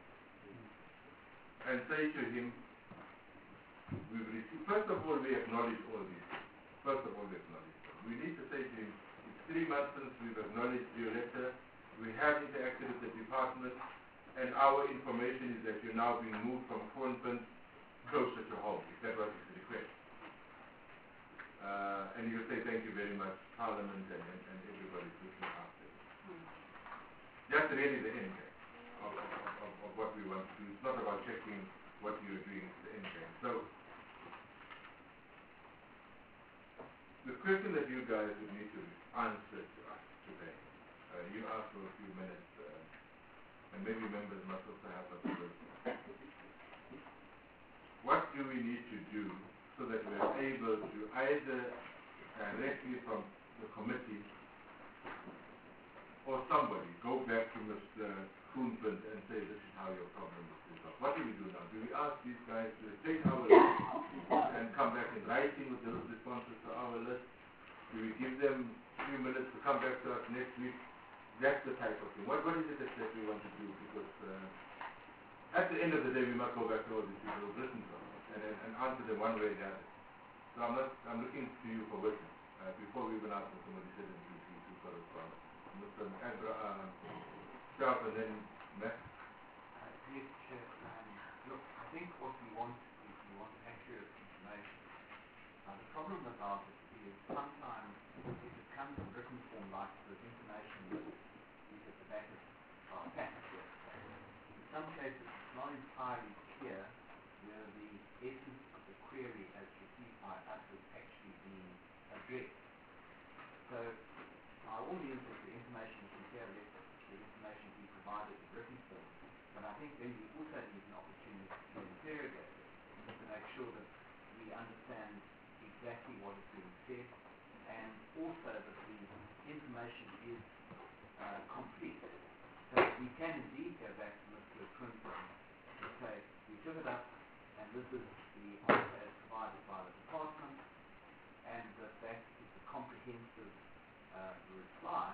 and say to him, we've received, first of all, we acknowledge all these things. First of all, we acknowledge them. We need to say to him, it's 3 months since we've acknowledged your letter, we have interacted with the department, and our information is that you're now being moved from Groenpunt closer to home, if that was his request. And you say thank you very much, Parliament and everybody's looking after it. That's really the end game of what we want to do. It's not about checking what you're doing, it's the end game. So, the question that you guys would need to answer to us today, you asked for a few minutes, and maybe members must also have us with. What do we need to do so that we are able to either directly from the committee or somebody go back to Mr. Groenpunt and say this is how your problem is resolved? What do we do now? Do we ask these guys to take our list and come back in writing with those responses to our list? Do we give them a few minutes to come back to us next week? That's the type of thing. What is it that we want to do? Because at the end of the day, we must go back to all these people who've listened to us and answer them one way or the other. So I'm looking to you for wisdom before we even ask for some decision to correspond. Mr. Sharp and then Matt. Yes, Chair. Look, I think what we want is we want accurate information. The problem about it is sometimes if it comes in written form like the information that is at the back of our packet here, in some cases it's not entirely clear where the essence of the query as received by us is actually being addressed. So, by all means, if the information is here, let the information be provided in written form. But I think then we also need an opportunity to interrogate it, to make sure that we understand exactly what is being said, and also that the information is complete. So we can indeed go back to Mr. Groenpunt and say, we took it up, and this is the answer as provided by the department, and that is a comprehensive reply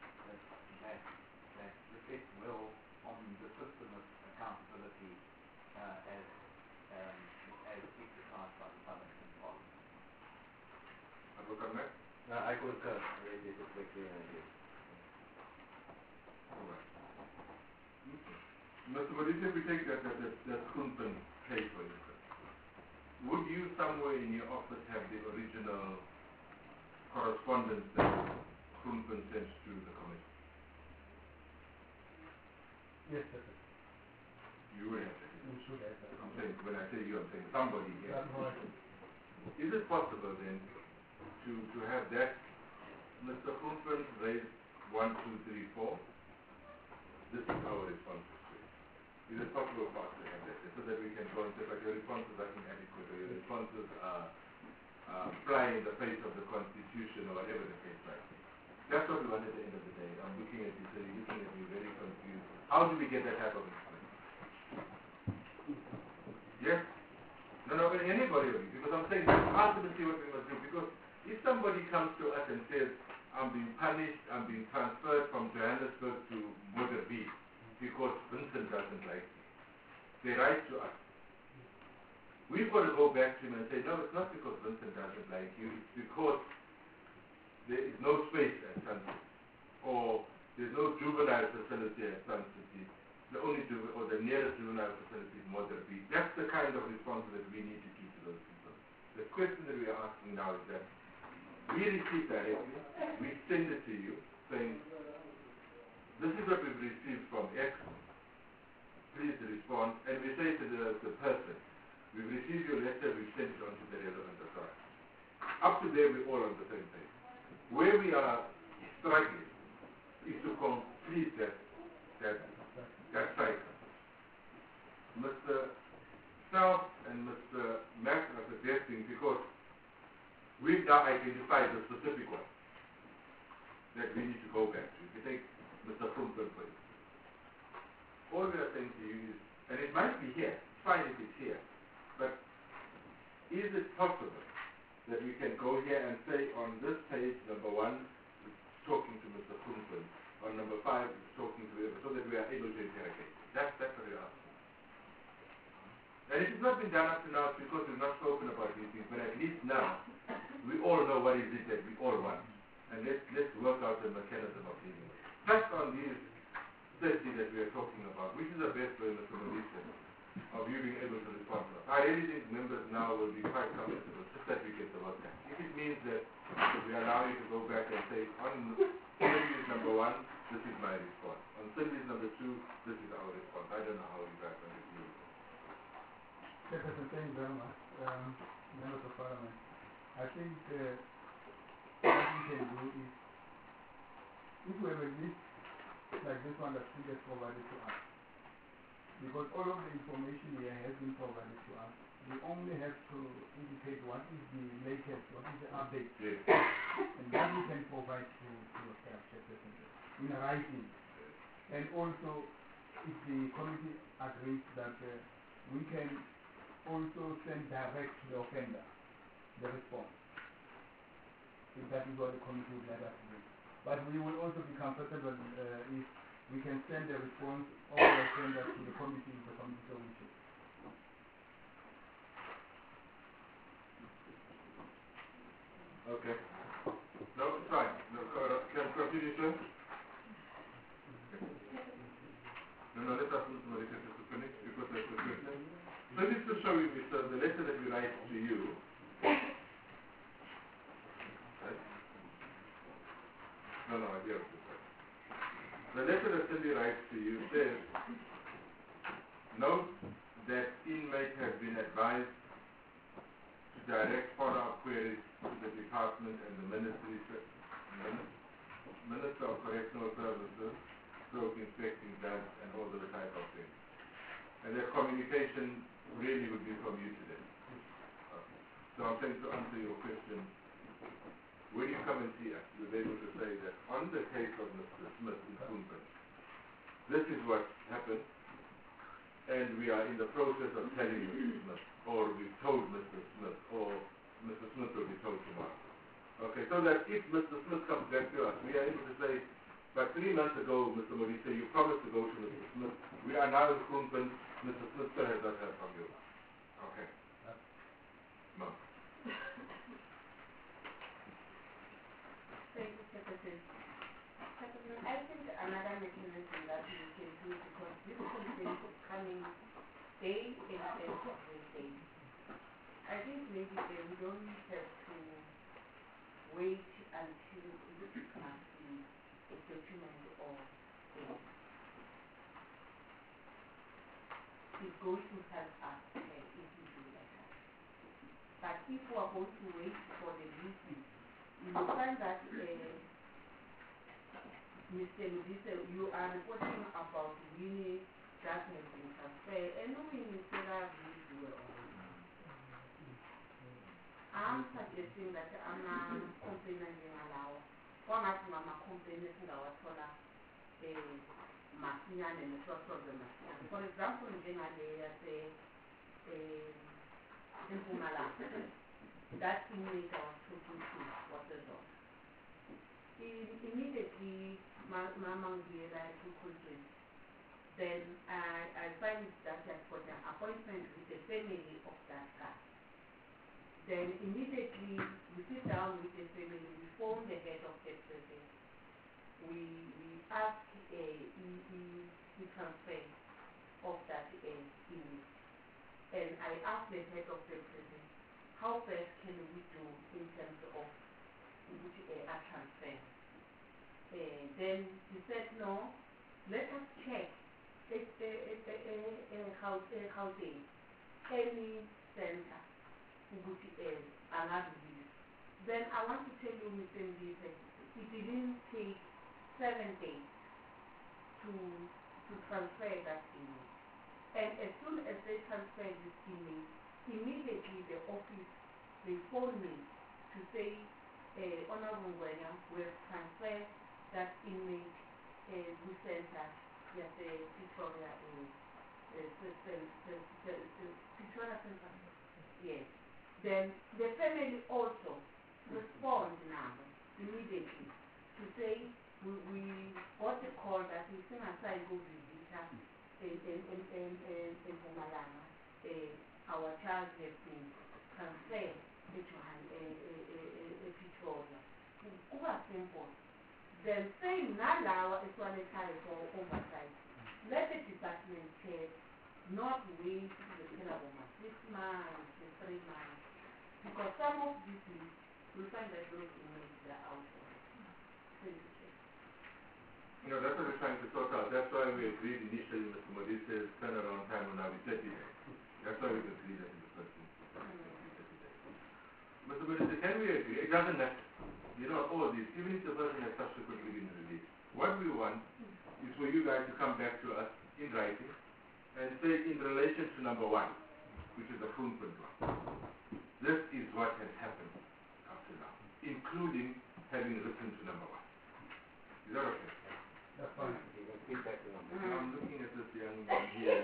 that reflects well on the system of accountability as exercised by the South African Parliament. I concur. Very quickly and again. All right. Mr. Modise, if we take that Groenpunt case for instance, would you somewhere in your office have the original correspondence that Groenpunt sends to the committee? Yes, sir. You will have that. We should have that. I'm saying, when I say you, I'm saying somebody here. That's right. Is it possible then to have that Mr. Groenpunt raised 1, 2, 3, 4? This is our responses to it. Is it possible for us to have that so that we can go and say, but your responses are inadequate or your responses are flying in the face of the Constitution or whatever the case might be? That's what we want at the end of the day. I'm looking at you, so you're looking at me very confused. How do we get that type of information? Yes? No, anybody of you, because I'm saying that's ultimately what we must do. Because if somebody comes to us and says, I'm being punished, I'm being transferred from Johannesburg to Mozambique because Vincent doesn't like me, they write to us. We've got to go back to him and say, no, it's not because Vincent doesn't like you, it's because there is no space at Sun City, or there's no juvenile facility at Sun City. The nearest juvenile facility is Mozambique. That's the kind of response that we need to give to those people. The question that we are asking now is that we receive directly, we send it to you, saying, this is what we've received from X, please respond, and we say to the person, we've received your letter, we've sent it on to the relevant authority. Up to there, we're all on the same page. Where we are struggling is to complete that cycle. Mr. Self and Mr. Max are suggesting, because we've now identified the specific one that we need to go back to. If you take Mr. Groenpunt for instance, all we are saying to you is, and it might be here, it's fine if it's here, but is it possible that we can go here and say on this page, number 1, it's talking to Mr. Groenpunt, on number 5, it's talking to whoever, so that we are able to interrogate. That's what we're asking. And it has not been done up to now because we've not spoken about these things, but at least now, we all know what is it that we all want. And let's work out the mechanism of dealing with it. Just on these 30 that we are talking about, which is the best way, Mr. Maurice, of you being able to respond to us. I really think members now will be quite comfortable, just that we get the work done. If it means that we allow you to go back and say, on Cindy's number 1, this is my response. On Cindy's number 2, this is our response. I don't know how you guys want to deal with it. Secretary, thank you very much. Members of Parliament, I think what we can do is, if we have a list like this one that she has provided to us, because all of the information here has been provided to us, we only have to indicate what is the latest, what is the update, Yes. and that we can provide to yourself, Chairperson, in writing. And also, if the committee agrees that we can also send direct to the offender the response, if that is what the committee would like us to do. But we will also be comfortable if we can send the response of the offender to the committee if the committee so wishes. Okay. No, it's fine. No, can continue, sir? No, let us listen to to finish because that's the question. So just to show you, Mr. The letter that we write to you, right? No, I hear what you said. The letter that Cindy writes to you says, note that inmates have been advised to direct follow-up queries to the department and the Minister of Correctional Services, stroke inspecting drugs and all those type of things. And that communication really would be from you to them. Okay. So I'm saying to answer your question, when you come and see us, you'll be able to say that on the case of Mr. Smith in Groenpunt, this is what happened, and we are in the process of telling Mr. Smith, or we've told Mr. Smith, or Mr. Smith will be told tomorrow. Okay, so that if Mr. Smith comes back to us, we are able to say, but 3 months ago, Mr. Maurice, you promised to go to Mr. Smith. We are now in Groenpunt. Mr. Smith still has not heard from you. Okay. No. Thank you, Secretary. Secretary, I think another mechanism that we can do, because this complaint is coming day and every day. I think maybe we don't have to wait until this must be a document or it's going to help us if we do like that. But if we are going to wait for the meeting, you will find that Mr. Mudise, you are reporting about Winnie that has been transferred, and Winnie said that we do it all. I'm suggesting that I'm not complaining allow. One of my complaints in our tola Masian and the source of the Masian. For example, in General, say in Pumala, that inmate I was talking to was the dog. Immediately, Mama Giera to complain. Then I find that I got an appointment with the family of that guy. Then immediately we sit down with the family, we phone the head of the prison. We ask the transfer of that unit. And I asked the head of the prison, how best can we do in terms of a transfer? Then he said, no, let us check how any center which is another use. Then I want to tell you, Mr. Ndise, it didn't take 7 days to transfer that image. And as soon as they transfer this image, immediately the office, they phone me to say, Honorable William, we have transferred that image we sent us, yes, Victoria Victoria Center. Yes. Then the family also respond now immediately to say we got a call that we sent aside go visit her in Pumalanga. Our child has been transferred to Victoria. Kuba simple. Then same Nalawa is one for oversight. Let the department check, not wait the 6 months, 3 months. Because some of these things, we find that those images are out there. You know, that's what we're trying to sort out. That's why we agreed initially with Modise's turnaround time on our 30 days. That's why we agreed that in the first instance. Mr. Modise, can we agree? It doesn't matter. You know, all these, even if the person has subsequently been released, what we want is for you guys to come back to us in writing and say in relation to number 1, which is the Groenpunt one, this is what has happened up to now, including having written to number 1. Is that okay? That's fine. I'm looking at this young man here.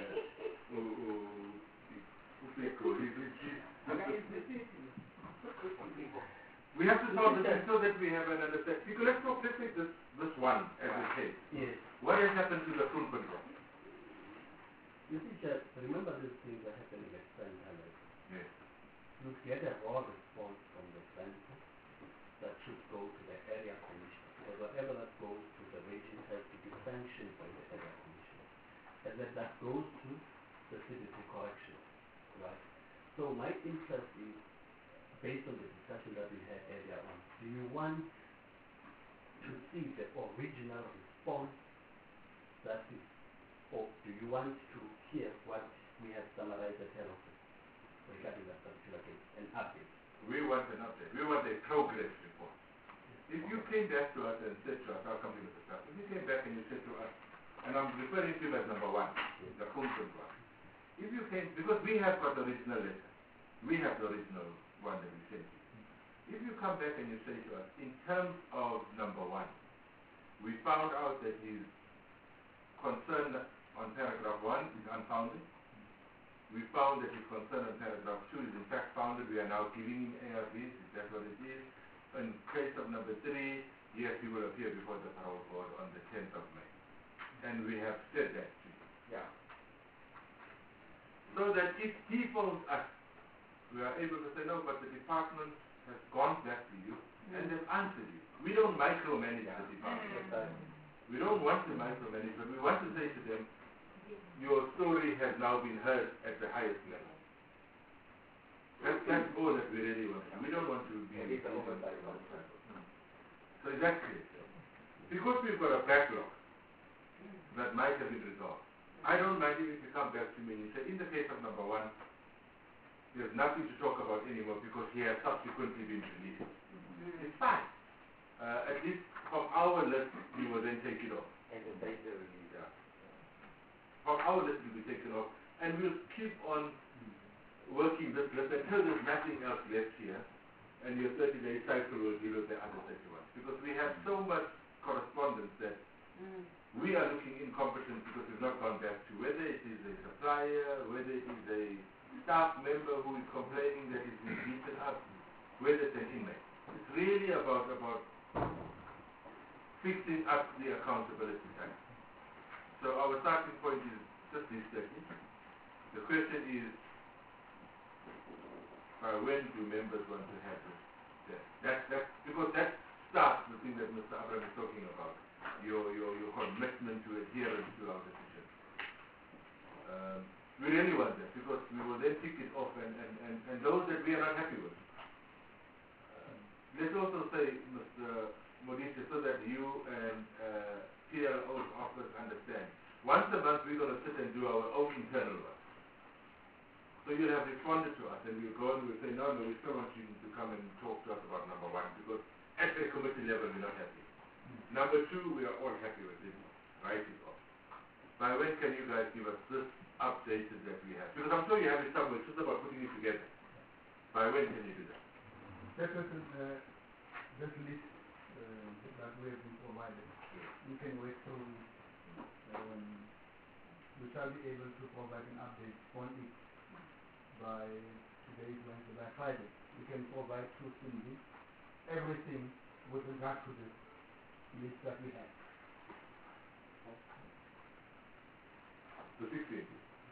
We have to solve this so that we have an understanding. Because let's take this one as a case. Yes. What has happened to the Groenpunt one? You see, Chad, remember these things that happened in the center. Yes. Look, you had a raw response from the center that should go to the area commission. Because whatever that goes to the region has to be sanctioned by the area commission. And then that goes to the CDC correction. Right? So my interest is, based on the discussion that we had earlier on, do you want to see the original response that is, or do you want to hear what we have summarized at head office regarding that particular case, an update? We want an update. We want a progress report. If you came back to us and said to us, I'll come to Mr. Staff, if you came back and you said to us, and I'm referring to him as number 1, the Groenpunt one, if you came, because we have got the original letter, we have the original one that we sent you. If you come back and you say to us, in terms of number 1, we found out that his concern on paragraph 1 is unfounded. We found that his concern on paragraph 2 is in fact founded. We are now giving him ARVs, if that's what it is. In case of number 3, yes, he will appear before the parole board on the 10th of May. And we have said that to you. Yeah. So that if he phones us, we are able to say, no, but the department has gone back to you and they've answered you. We don't micromanage the department. We don't want to micromanage, but we want to say to them, your story has now been heard at the highest level. That's all that we really want. We don't want to be that case, because we've got a backlog that might have been resolved, I don't mind if you come back to me and say, in the case of number one, there's nothing to talk about anymore because he has subsequently been released. It's fine. At least from our list, we will then take it off. And the data release. Yeah. From our list, it will be taken off. And we'll keep on working this list until there's nothing else left here. And your 30-day cycle will deal with the other 31. Because we have so much correspondence that we are looking incompetent because we've not gone back to whether it is a supplier, whether it is a staff member who is complaining that he's been beaten up, whether it's an inmate. It's really about fixing up the accountability side. So our starting point is just this 30. The question is, when do members want to have this? Because that starts the thing that Mr. Abraham is talking about, your commitment to adherence to our decision. We really want that because we will then tick it off and those that we are not happy with. Let's also say, Mr. Modise, so that you and PLO's office understand. Once a month we're going to sit and do our own internal work. So you'll have responded to us and we'll go and we'll say, no, we still want you to come and talk to us about number one because at the committee level we're not happy. Number two, we are all happy with it. Write it off. By when can you guys give us this updated that we have? Because I'm sure you have it somewhere, it's just about putting it together. By when can you do that? This list that we have been provided, you can wait till we shall be able to provide an update on it by today's Wednesday, by Friday. We can provide to Cindy everything with regard to this list that we have. The 16th.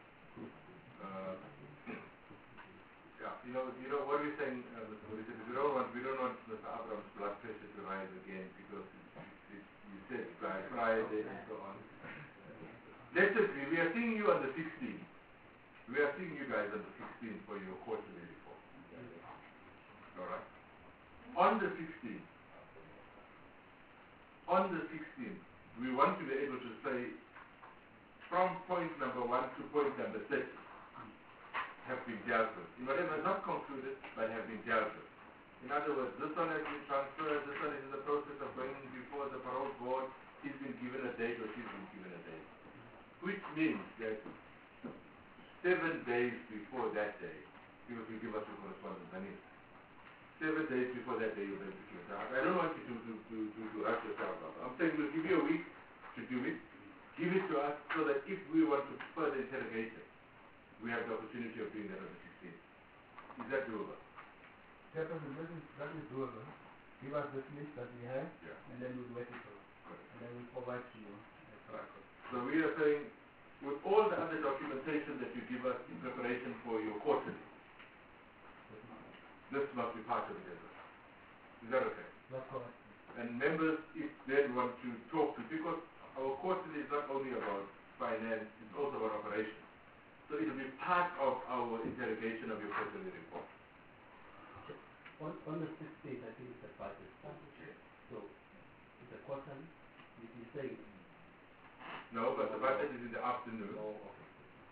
Yeah, you know what we're saying, Mr. Modise, we don't want Mr. Abraham's blood pressure to rise again because you said by Friday and so on. Let's agree, we are seeing you on the 16th. We are seeing you guys on the 16th for your quarterly report. Alright? On the 16th, we want to be able to say from point number 1 to point number 30 have been dealt with. In whatever is not concluded, but have been dealt with. In other words, this one has been transferred, this one is in the process of going before the parole board, he's been given a date or she's been given a date. Which means that 7 days before that day, because you give us your correspondence, I mean, 7 days before that day you'll be able to give it out. I don't want you to rush yourself out. I'm saying we'll give you a week to do it. Give it to us so that if we want to further interrogate it, we have the opportunity of doing that on the 16th. Is that doable? Chairperson, that is doable. Give us this list that we have, and then we'll wait it out. And then we'll provide to you. Right. So we are saying, with all the other documentation that you give us in preparation for your quarterly, this must be part of it as well. Is that okay? That's correct. And members, if they want to talk to, because our quarterly is not only about finance, it's also about operations. So it will be part of our interrogation of your quarterly report. On the 16th, I think it's a budget strategy. So it's a quarterly. You say no, but the budget is in the afternoon. Oh, okay.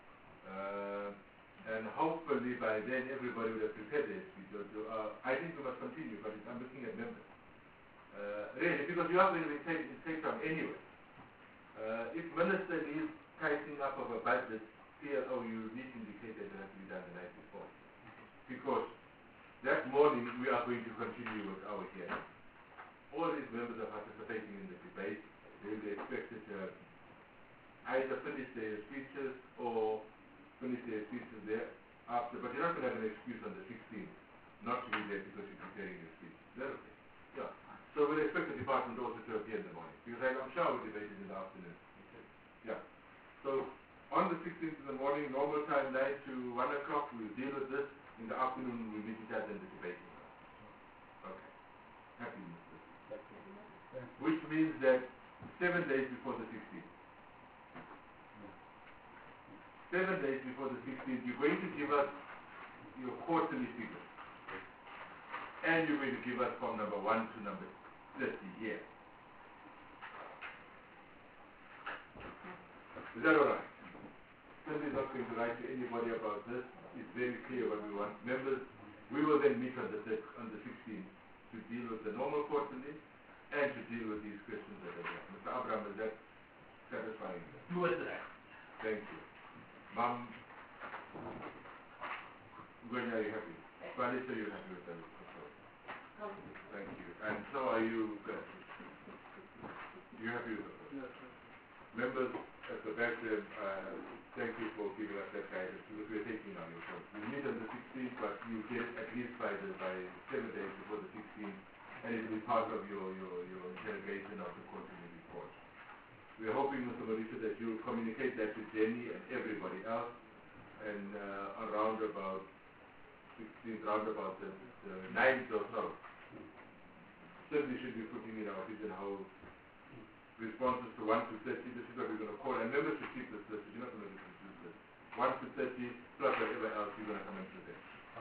And hopefully by then everybody will have prepared their speech. I think we must continue, but I'm looking at members. Really, because you are going to take some anyway. If Minister needs tightening up of a budget, PLO, you need to indicate that it has to be done the night before. Because that morning we are going to continue with our hearing. All these members are participating in the debate. They will be expected to have either finish their speeches or finish their speeches there after, but you're not going to have an excuse on the 16th not to be there because you're preparing your speech. Is that okay? Yeah. So we'll expect the department also to appear in the morning, because I'm sure we'll debate it in the afternoon. Yeah. So on the 16th in the morning, normal time 9 to 1 o'clock, we'll deal with this. In the afternoon, we'll meet each other in the debate. Okay. Happy with this. Which means that 7 days before the 16th. 7 days before the 16th, you're going to give us your quarterly figures. And you're going to give us from number 1 to number 30 here. Is that alright? Cindy is not going to write to anybody about this. It's very clear what we want. Members, we will then meet on the 16th to deal with the normal quarterly and to deal with these questions that are there. Mr. Abraham, is that satisfying? Do it right. Thank you. Mom, Gwenya, are you happy? Vanessa, are you happy with that? Thank you. And so are you, you happy with it? Yes, sir. Members at the back there, thank you for giving us that guidance because we're taking on your point. We meet on the 16th, but you get at least by 7 days before the 16th, and it will be part of your interrogation of the quarterly report. We're hoping, Mr. Mauricio, that you'll communicate that to Jenny and everybody else, and around about 16th, round about the 9th or so. Certainly should be putting in our office and how responses to 1 to 30, this is what we're going to call, and members should keep this list, you're not going to confuse this. 1 to 30, plus whatever else you're going to come and present.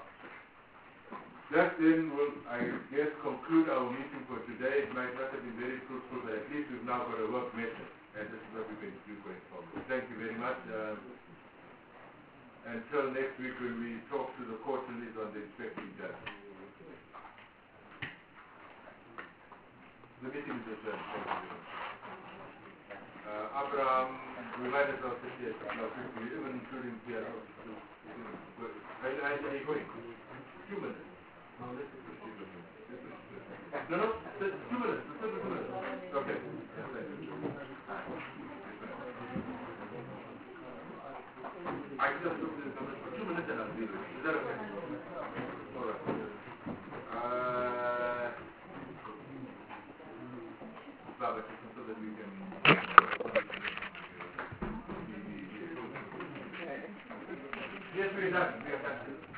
That then will, I guess, conclude our meeting for today. It might not have been very fruitful, but at least we've now got a work method, and this is what we're going to do going forward. Thank you very much. Until next week when we talk to the quarterlies on the inspecting judge. The meeting is adjourned. Thank you very much. Abraham, we might as well sit here quickly, even including Pierre. Are you going? 2 minutes. No, let's do 2 minutes. No, 2 minutes. Let's do 2 minutes. Okay. Yeah, thank you. I can just look at this for 2 minutes and I'll deal with it. Is that okay? All right. Baba, so that we can... Yes, we are done. We are done.